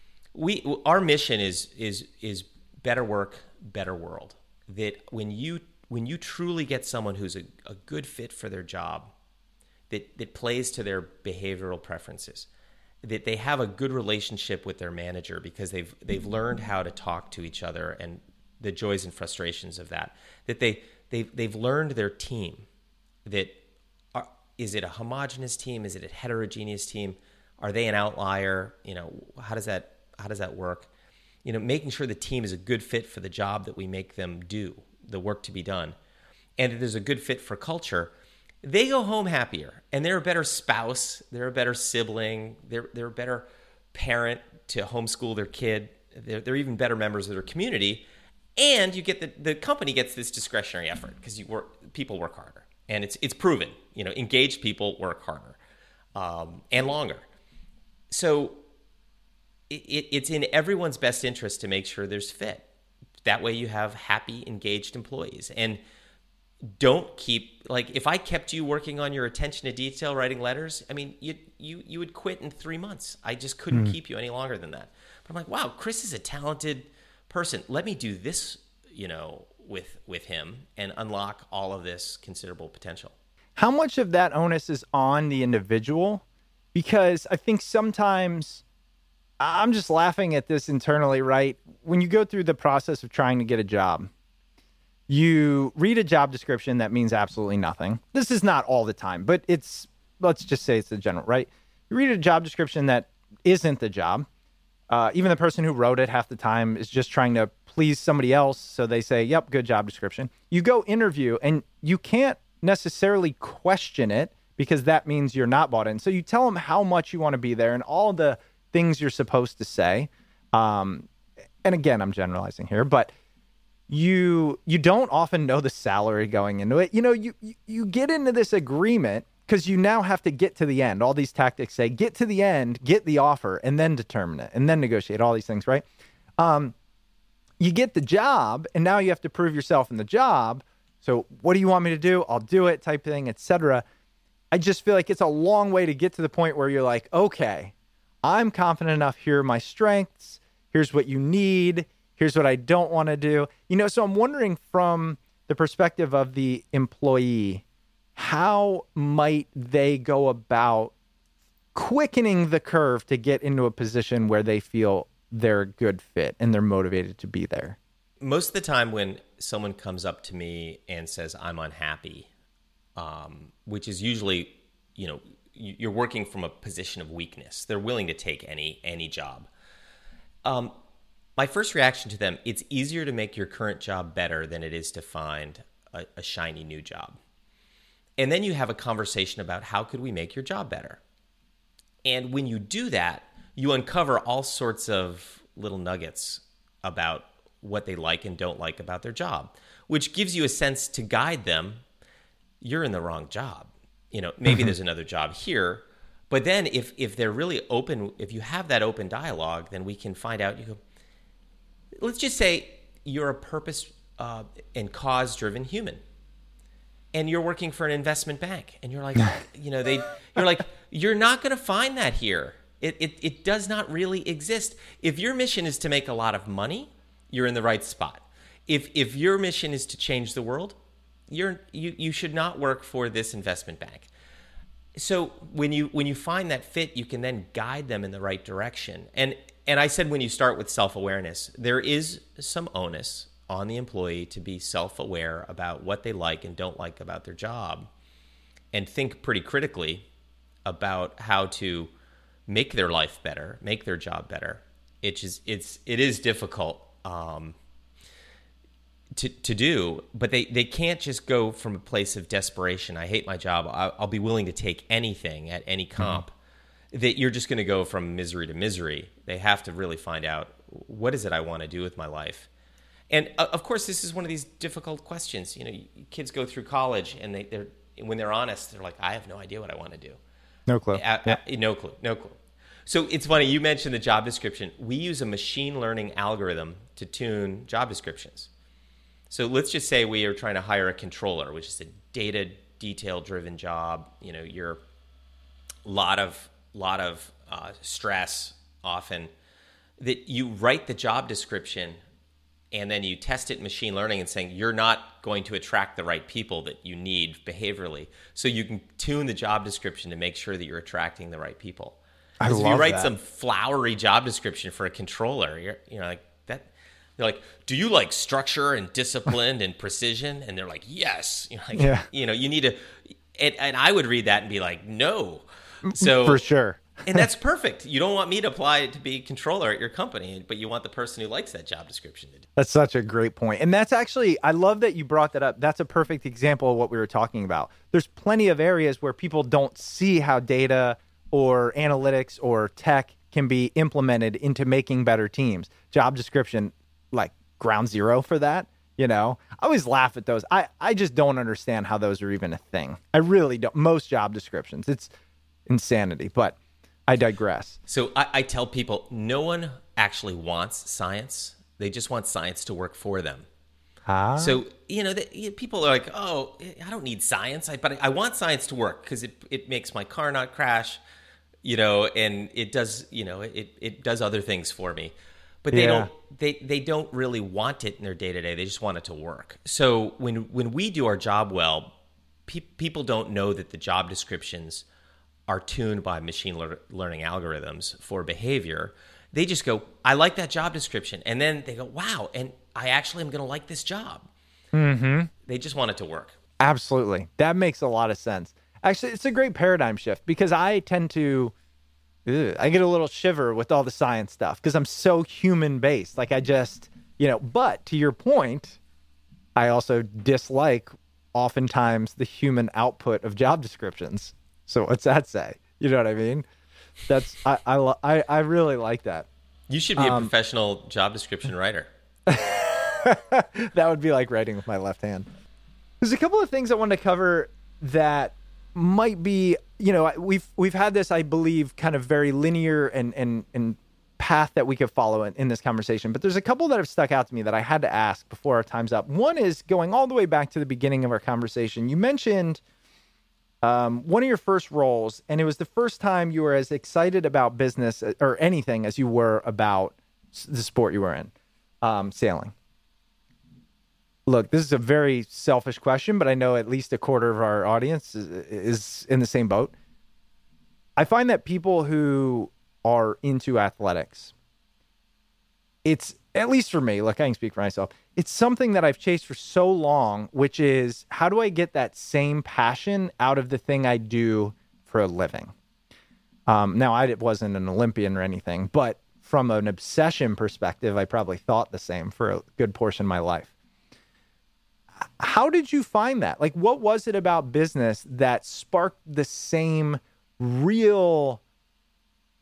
we our mission is is is better work, better world. That when you when you truly get someone who's a, a good fit for their job, that that plays to their behavioral preferences, that they have a good relationship with their manager because they've they've learned how to talk to each other and the joys and frustrations of that, that they they've they've learned their team, that are, is it a homogenous team, is it a heterogeneous team, are they an outlier, you know, how does that how does that work? You know, making sure the team is a good fit for the job that we make them do, the work to be done, and that there's a good fit for culture. They go home happier, and they're a better spouse, they're a better sibling, they're they're a better parent to homeschool their kid, they're, they're even better members of their community, and you get the, the company gets this discretionary effort because you work people work harder, and it's it's proven. You know, engaged people work harder um, and longer. So it, it's in everyone's best interest to make sure there's fit. That way, you have happy, engaged employees, and don't keep, like, if I kept you working on your attention to detail, writing letters, I mean, you you you would quit in three months. I just couldn't mm. keep you any longer than that. But I'm like, wow, Chris is a talented person. Let me do this, you know, with with him and unlock all of this considerable potential. How much of that onus is on the individual? Because I think sometimes, I'm just laughing at this internally, right? When you go through the process of trying to get a job, you read a job description that means absolutely nothing. This is not all the time, but it's, let's just say it's the general, right? You read a job description that isn't the job. Uh, even the person who wrote it half the time is just trying to please somebody else. So they say, yep, good job description. You go interview and you can't necessarily question it because that means you're not bought in. So you tell them how much you want to be there and all the things you're supposed to say. Um, and again, I'm generalizing here, but you you don't often know the salary going into it. You know, you you, you get into this agreement because you now have to get to the end. All these tactics say, get to the end, get the offer, and then determine it, and then negotiate, all these things, right? Um, you get the job, and now you have to prove yourself in the job. So what do you want me to do? I'll do it, type thing, et cetera. I just feel like it's a long way to get to the point where you're like, okay, I'm confident enough. Here are my strengths. Here's what you need. Here's what I don't want to do. You know, so I'm wondering from the perspective of the employee, how might they go about quickening the curve to get into a position where they feel they're a good fit and they're motivated to be there? Most of the time when someone comes up to me and says, I'm unhappy, um, which is usually, you know, you're working from a position of weakness. They're willing to take any any job. Um, my first reaction to them, it's easier to make your current job better than it is to find a, a shiny new job. And then you have a conversation about how could we make your job better? And when you do that, you uncover all sorts of little nuggets about what they like and don't like about their job, which gives you a sense to guide them. You're in the wrong job. You know, maybe mm-hmm. there's another job here. But then if if they're really open, if you have that open dialogue, then we can find out. You go, let's just say you're a purpose uh, and cause-driven human, and you're working for an investment bank, and you're like, you know, they, you're like, you're not going to find that here. It, it it does not really exist. If your mission is to make a lot of money, you're in the right spot. If if your mission is to change the world, you're you you should not work for this investment bank. So when you when you find that fit, you can then guide them in the right direction. And and I said when you start with self-awareness, there is some onus on the employee to be self-aware about what they like and don't like about their job, and think pretty critically about how to make their life better, make their job better. It is it's it is difficult um, to to do, but they, they can't just go from a place of desperation. I hate my job. I'll, I'll be willing to take anything at any comp. Mm-hmm. That you're just going to go from misery to misery. They have to really find out, what is it I want to do with my life? And uh, of course, this is one of these difficult questions. You know, kids go through college, and they they're when they're honest, they're like, I have no idea what I want to do. No clue. Uh, yeah. uh, no clue. No clue. So it's funny, you mentioned the job description. We use a machine learning algorithm to tune job descriptions. So let's just say we are trying to hire a controller, which is a data detail driven job. You know, you're a lot of lot of uh, stress often. That you write the job description and then you test it in machine learning and saying you're not going to attract the right people that you need behaviorally. So you can tune the job description to make sure that you're attracting the right people. I Because love if you write that. some flowery job description for a controller, you're you know like that. They're like, do you like structure and discipline and precision? And they're like, yes. You're like, Yeah. you know, you need to. And, and I would read that and be like, no. So For sure. and that's perfect. You don't want me to apply to be controller at your company, but you want the person who likes that job description to do. That's such a great point. And that's actually, I love that you brought that up. That's a perfect example of what we were talking about. There's plenty of areas where people don't see how data or analytics or tech can be implemented into making better teams. Job description, like ground zero for that. You know, I always laugh at those. I, I just don't understand how those are even a thing. I really don't. Most job descriptions, it's insanity, but I digress. So I, I tell people, no one actually wants science. They just want science to work for them. Ah. So, you know, the, people are like, oh, I don't need science, I, but I want science to work because it, it makes my car not crash, you know, and it does, you know, it, it does other things for me. But they Yeah. don't they, they don't really want it in their day-to-day. They just want it to work. So when when we do our job well, pe- people don't know that the job descriptions are tuned by machine lear- learning algorithms for behavior. They just go, I like that job description. And then they go, wow, and I actually am going to like this job. Mm-hmm. They just want it to work. Absolutely. That makes a lot of sense. Actually, it's a great paradigm shift because I tend to, ugh, I get a little shiver with all the science stuff because I'm so human based. Like I just, you know, but to your point, I also dislike oftentimes the human output of job descriptions. So what's that say? You know what I mean? That's, I, I, lo- I, I really like that. You should be a Um, professional job description writer. That would be like writing with my left hand. There's a couple of things I wanted to cover that might be, you know, we've we've had this, I believe, kind of very linear and and and path that we could follow in, in this conversation. But there's a couple that have stuck out to me that I had to ask before our time's up. One is going all the way back to the beginning of our conversation. You mentioned um, one of your first roles, and it was the first time you were as excited about business or anything as you were about the sport you were in, um, sailing. Look, this is a very selfish question, but I know at least a quarter of our audience is, is in the same boat. I find that people who are into athletics, it's, at least for me, look, I can speak for myself, it's something that I've chased for so long, which is how do I get that same passion out of the thing I do for a living? Um, now, I wasn't an Olympian or anything, but from an obsession perspective, I probably thought the same for a good portion of my life. How did you find that? Like, what was it about business that sparked the same real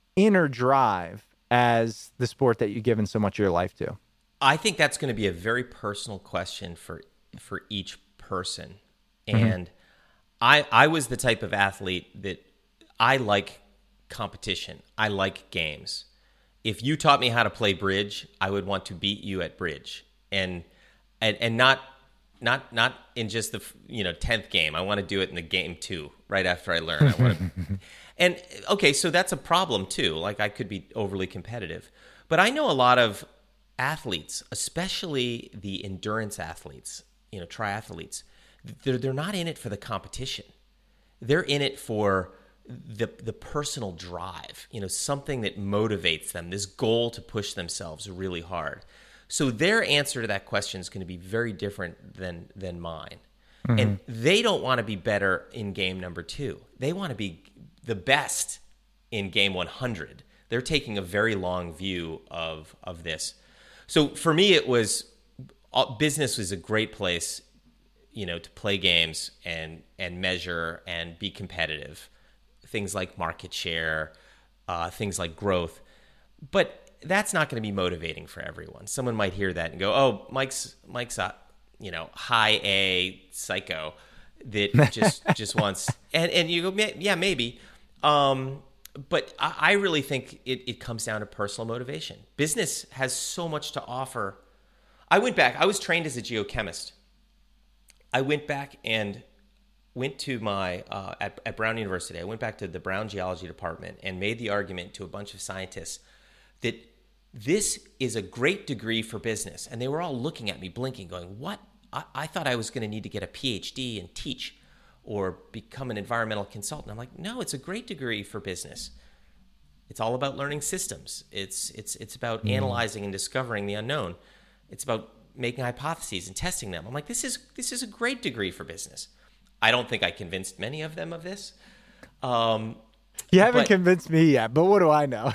inner drive as the sport that you've given so much of your life to? I think that's going to be a very personal question for for each person. Mm-hmm. And I I was the type of athlete that I like competition. I like games. If you taught me how to play bridge, I would want to beat you at bridge. And and and not not not in just the, you know, tenth game. I want to do it in the game two, right after I learn. I want to And okay, so that's a problem too. Like, I could be overly competitive. But I know a lot of athletes, especially the endurance athletes, you know, triathletes, they're, they're not in it for the competition. They're in it for the the personal drive, you know, something that motivates them, this goal to push themselves really hard. So their answer to that question is going to be very different than than mine. Mm-hmm. And they don't want to be better in game number two. They want to be the best in game one hundred. They're taking a very long view of of this. So for me, it was business was a great place, you know, to play games and and measure and be competitive. Things like market share, uh, things like growth. But that's not going to be motivating for everyone. Someone might hear that and go, "Oh, Mike's Mike's a, you know, high A psycho that just just wants," and and you go, "Yeah, maybe." Um, but I, I really think it, it comes down to personal motivation. Business has so much to offer. I went back. I was trained as a geochemist. I went back and went to my uh, at, at Brown University. I went back to the Brown Geology Department and made the argument to a bunch of scientists that this is a great degree for business. And they were all looking at me, blinking, going, "What? I, I thought I was going to need to get a P H D and teach or become an environmental consultant." I'm like, "No, it's a great degree for business. It's all about learning systems. It's it's it's about mm. analyzing and discovering the unknown. It's about making hypotheses and testing them." I'm like, this is this is a great degree for business. I don't think I convinced many of them of this. Um, you haven't but, convinced me yet, but what do I know?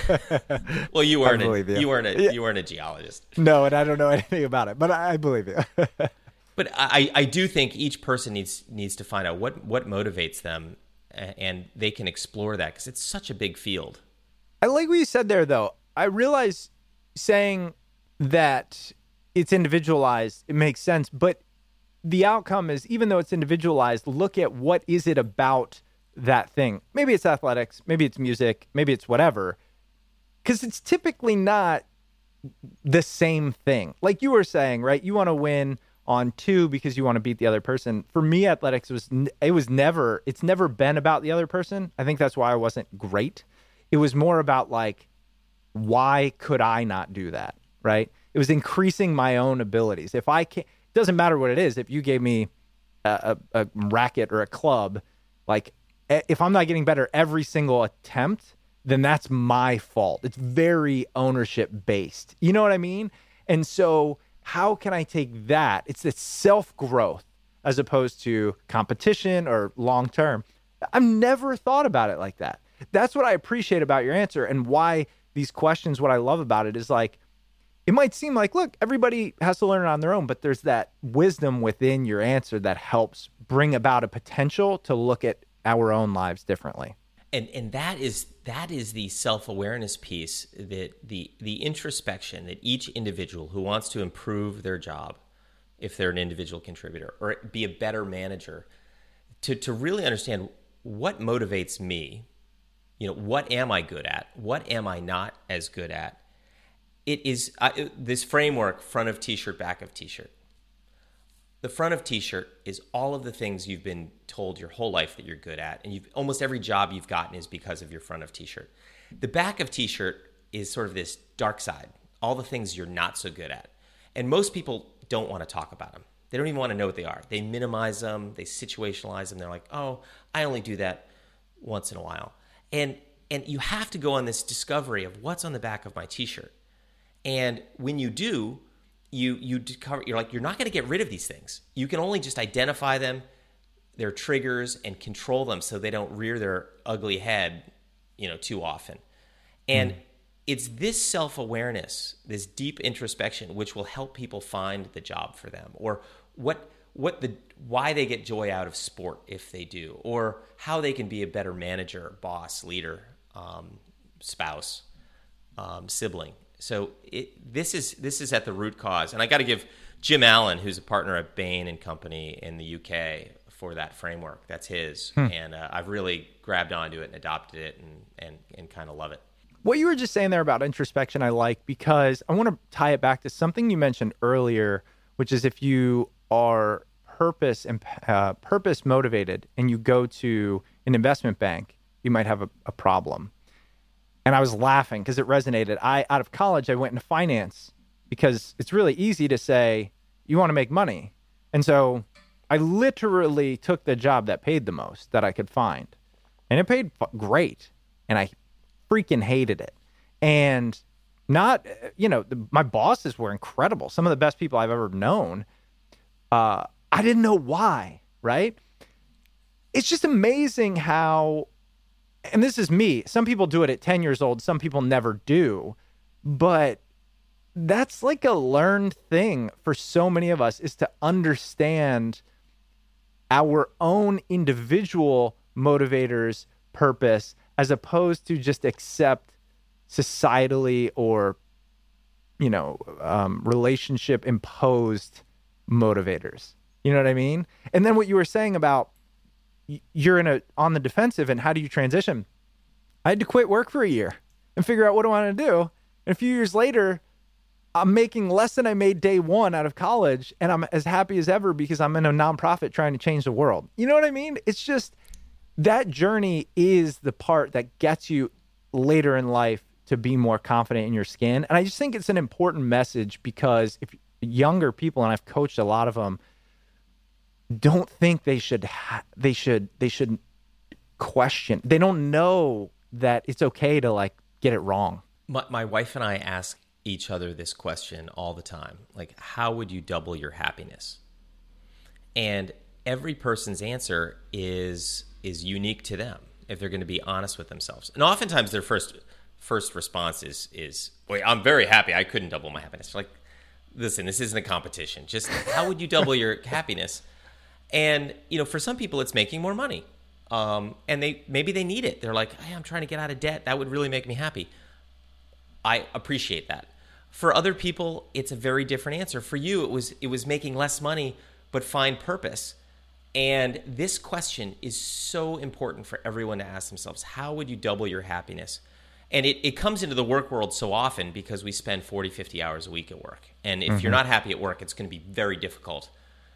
Well, you weren't a, you. you weren't a yeah. you weren't a geologist. No, and I don't know anything about it, but I, I believe you. But I, I do think each person needs needs to find out what what motivates them, and they can explore that because it's such a big field. I like what you said there, though. I realize saying that it's individualized, it makes sense, but the outcome is, even though it's individualized, look at what is it about that thing. Maybe it's athletics, maybe it's music, maybe it's whatever, because it's typically not the same thing. Like you were saying, right? You want to win on two because you want to beat the other person. For me, athletics was it was never it's never been about the other person. I think that's why I wasn't great. It was more about, like, why could I not do that, right? It was increasing my own abilities. If I can't, it doesn't matter what it is. If you gave me a, a, a racket or a club, like, if I'm not getting better every single attempt, then that's my fault. It's very ownership based. You know what I mean? And so how can I take that? It's this self-growth as opposed to competition or long-term. I've never thought about it like that. That's what I appreciate about your answer, and why these questions, what I love about it is, like, it might seem like, look, everybody has to learn it on their own, but there's that wisdom within your answer that helps bring about a potential to look at our own lives differently. And and that is that is the self-awareness piece, that the the introspection that each individual who wants to improve their job, if they're an individual contributor, or be a better manager, to to really understand what motivates me. You know, what am I good at? What am I not as good at? It is uh, this framework, front of t-shirt, back of t-shirt. The front of t-shirt is all of the things you've been told your whole life that you're good at, and you've almost every job you've gotten is because of your front of t-shirt. The back of t-shirt is sort of this dark side, all the things you're not so good at. And most people don't want to talk about them. They don't even want to know what they are. They minimize them, they situationalize them. They're like, "Oh, I only do that once in a while." And and you have to go on this discovery of what's on the back of my t-shirt. And when you do, you you discover, you're like, you're not going to get rid of these things. You can only just identify them, their triggers, and control them so they don't rear their ugly head, you know, too often. And mm. it's this self-awareness, this deep introspection, which will help people find the job for them, or what what the why they get joy out of sport if they do, or how they can be a better manager, boss, leader, um, spouse, um, sibling. So it, this is this is at the root cause. And I got to give Jim Allen, who's a partner at Bain and Company in the U K, for that framework. That's his. Hmm. And uh, I've really grabbed onto it and adopted it and, and, and kind of love it. What you were just saying there about introspection, I like, because I want to tie it back to something you mentioned earlier, which is if you are purpose and uh, purpose motivated and you go to an investment bank, you might have a, a problem. And I was laughing because it resonated. I, out of college, I went into finance because it's really easy to say, you want to make money. And so I literally took the job that paid the most that I could find. And it paid great. And I freaking hated it. And not, you know, the, my bosses were incredible. Some of the best people I've ever known. Uh, I didn't know why, right? It's just amazing how, and this is me, some people do it at ten years old, some people never do, but that's like a learned thing for so many of us, is to understand our own individual motivators, purpose, as opposed to just accept societally or, you know, um, relationship imposed motivators. You know what I mean? And then what you were saying about you're in a on the defensive and how do you transition? I had to quit work for a year and figure out what I want to do. And a few years later, I'm making less than I made day one out of college, and I'm as happy as ever because I'm in a nonprofit trying to change the world. You know what I mean? It's just that journey is the part that gets you later in life to be more confident in your skin. And I just think it's an important message because if younger people, and I've coached a lot of them, don't think they should ha- they should they should question. They don't know that it's okay to like get it wrong. My, my wife and I ask each other this question all the time. Like, how would you double your happiness? And every person's answer is is unique to them if they're going to be honest with themselves. And oftentimes their first first response is is, "Wait, I'm very happy. I couldn't double my happiness." Like, listen, this isn't a competition. Just how would you double your happiness? And, you know, for some people, it's making more money. Um, and they maybe they need it. They're like, hey, I'm trying to get out of debt. That would really make me happy. I appreciate that. For other people, it's a very different answer. For you, it was it was making less money, but find purpose. And this question is so important for everyone to ask themselves. How would you double your happiness? And it, it comes into the work world so often because we spend forty, fifty hours a week at work. And if mm-hmm. you're not happy at work, it's going to be very difficult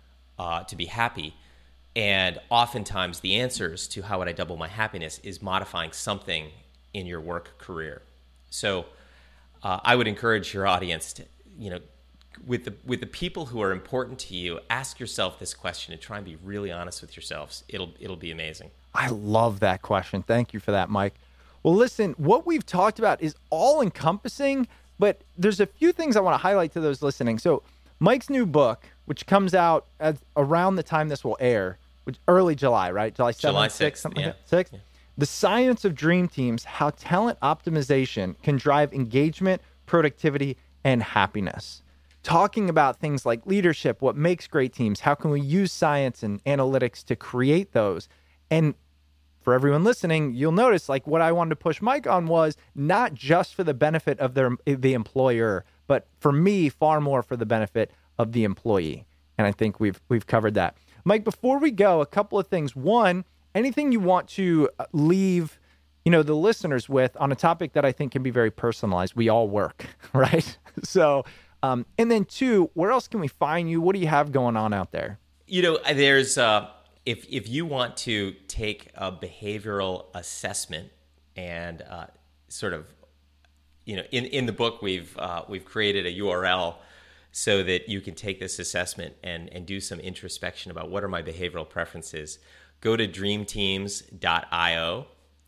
Uh, to be happy. And oftentimes the answers to how would I double my happiness is modifying something in your work career. So uh, I would encourage your audience to, you know, with the with the people who are important to you, ask yourself this question and try and be really honest with yourselves. It'll it'll be amazing. I love that question. Thank you for that, Mike. Well, listen, what we've talked about is all encompassing, but there's a few things I want to highlight to those listening. So Mike's new book, which comes out at around the time this will air, which early July, right? July seventh, July sixth, something yeah. like that. sixth? Yeah. The Science of Dream Teams, How Talent Optimization Can Drive Engagement, Productivity, and Happiness. Talking about things like leadership, what makes great teams, how can we use science and analytics to create those? And for everyone listening, you'll notice like what I wanted to push Mike on was not just for the benefit of their the employer, but for me, far more for the benefit of the employee. And I think we've we've covered that. Mike, before we go, a couple of things. One, anything you want to leave, you know, the listeners with on a topic that I think can be very personalized. We all work, right? So, um, and then two, where else can we find you? What do you have going on out there? You know, there's uh, if if you want to take a behavioral assessment and uh, sort of, you know, in, in the book we've uh, we've created a U R L so that you can take this assessment and, and do some introspection about what are my behavioral preferences. Go to dream teams dot io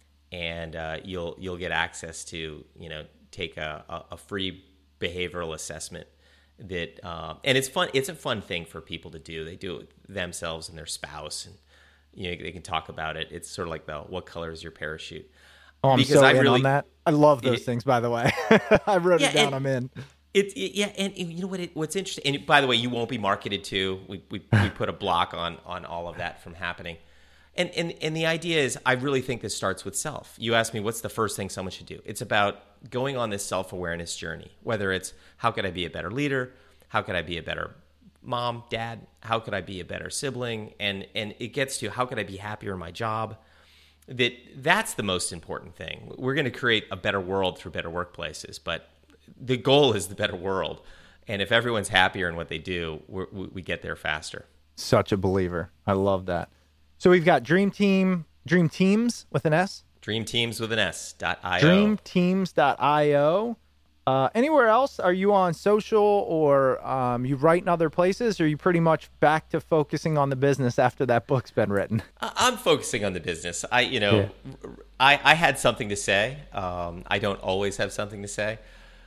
and uh, you'll you'll get access to, you know, take a, a, a free behavioral assessment that um, and it's fun. It's a fun thing for people to do. They do it themselves and their spouse, and you know they can talk about it. It's sort of like the what color is your parachute? Oh, I'm because so I in really, on that. I love those it, things, by the way. I wrote yeah, it down. I'm in. It's it, yeah, and, and you know what? It, what's interesting, and by the way, you won't be marketed to. We we, we put a block on on all of that from happening. And, and and the idea is, I really think this starts with self. You asked me, what's the first thing someone should do? It's about going on this self-awareness journey, whether it's how could I be a better leader? How could I be a better mom, dad? How could I be a better sibling? And and it gets to how could I be happier in my job? That that's the most important thing. We're going to create a better world through better workplaces, but the goal is the better world. And if everyone's happier in what they do, we're, we get there faster. Such a believer. I love that. So we've got Dream Team, Dream Teams with an S? Dream Teams with an S dot I O. dream teams dot I O. Uh, anywhere else? Are you on social or um, you write in other places? Or are you pretty much back to focusing on the business after that book's been written? I'm focusing on the business. I, you know, yeah. I, I had something to say. Um, I don't always have something to say.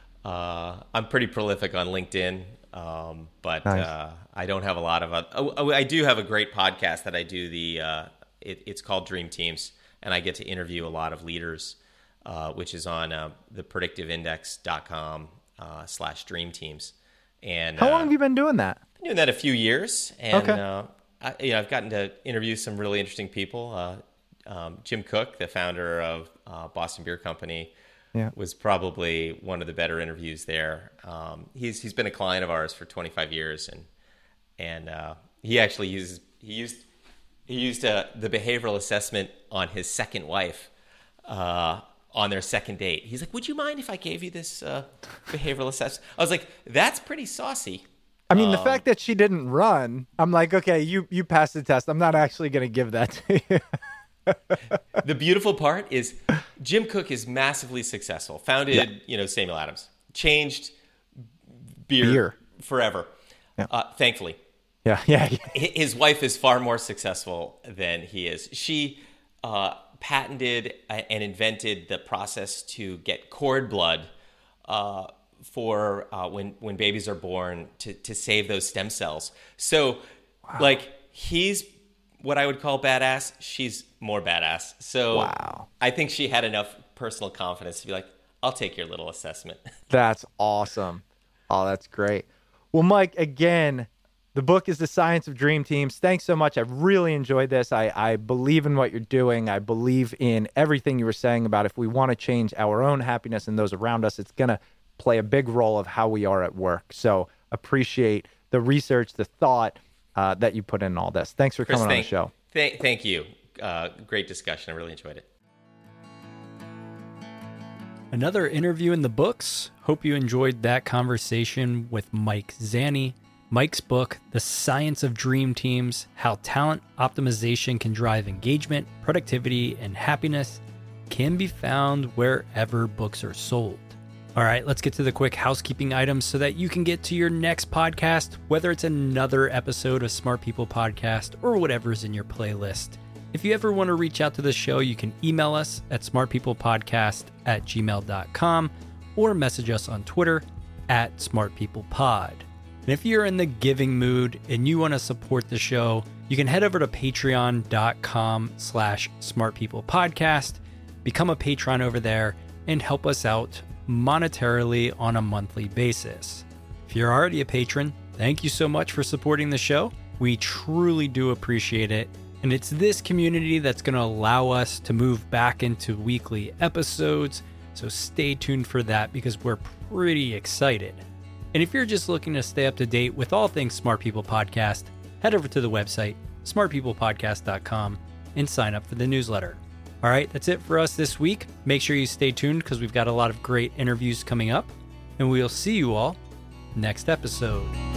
Uh, I'm pretty prolific on LinkedIn, um, but nice. uh, I don't have a lot of. Uh, oh, I do have a great podcast that I do. The uh, it, it's called Dream Teams, and I get to interview a lot of leaders, uh, which is on uh, the predictive index dot com uh, slash Dream Teams. And how long uh, have you been doing that? Been doing that a few years, and okay. uh, I, you know, I've gotten to interview some really interesting people. Uh, um, Jim Koch, the founder of uh, Boston Beer Company. Yeah. Was probably one of the better interviews there. Um, he's he's been a client of ours for twenty-five years, and and uh, he actually uses he used he used uh, the behavioral assessment on his second wife uh, on their second date. He's like, "Would you mind if I gave you this uh, behavioral assessment?" I was like, "That's pretty saucy." I mean, um, the fact that she didn't run, I'm like, okay, you you passed the test. I'm not actually going to give that to you. The beautiful part is Jim Koch is massively successful. Founded, yeah. you know, Samuel Adams. Changed beer, beer. forever. Yeah. Uh, thankfully. Yeah, yeah, yeah. His wife is far more successful than he is. She uh, patented and invented the process to get cord blood uh, for uh, when when babies are born to to save those stem cells. So, wow. like he's what I would call badass. She's more badass. So wow. I think she had enough personal confidence to be like, I'll take your little assessment. That's awesome. Oh, that's great. Well, Mike, again, the book is The Science of Dream Teams. Thanks so much. I really enjoyed this. I, I believe in what you're doing. I believe in everything you were saying about if we want to change our own happiness and those around us, it's going to play a big role of how we are at work. So appreciate the research, the thought uh, that you put in all this. Thanks for Chris, coming thank, on the show. Th- thank you. Uh, great discussion. I really enjoyed it. Another interview in the books. Hope you enjoyed that conversation with Mike Zanny. Mike's book, The Science of Dream Teams, How Talent Optimization Can Drive Engagement, Productivity, and Happiness, can be found wherever books are sold. All right, let's get to the quick housekeeping items so that you can get to your next podcast, whether it's another episode of Smart People Podcast or whatever's in your playlist. If you ever want to reach out to the show, you can email us at smartpeoplepodcast at gmail dot com or message us on Twitter at smartpeoplepod. And if you're in the giving mood and you want to support the show, you can head over to patreon.com slash smartpeoplepodcast, become a patron over there, and help us out monetarily on a monthly basis. If you're already a patron, thank you so much for supporting the show. We truly do appreciate it. And it's this community that's going to allow us to move back into weekly episodes. So stay tuned for that because we're pretty excited. And if you're just looking to stay up to date with all things Smart People Podcast, head over to the website, smart people podcast dot com, and sign up for the newsletter. All right, that's it for us this week. Make sure you stay tuned because we've got a lot of great interviews coming up. And we'll see you all next episode.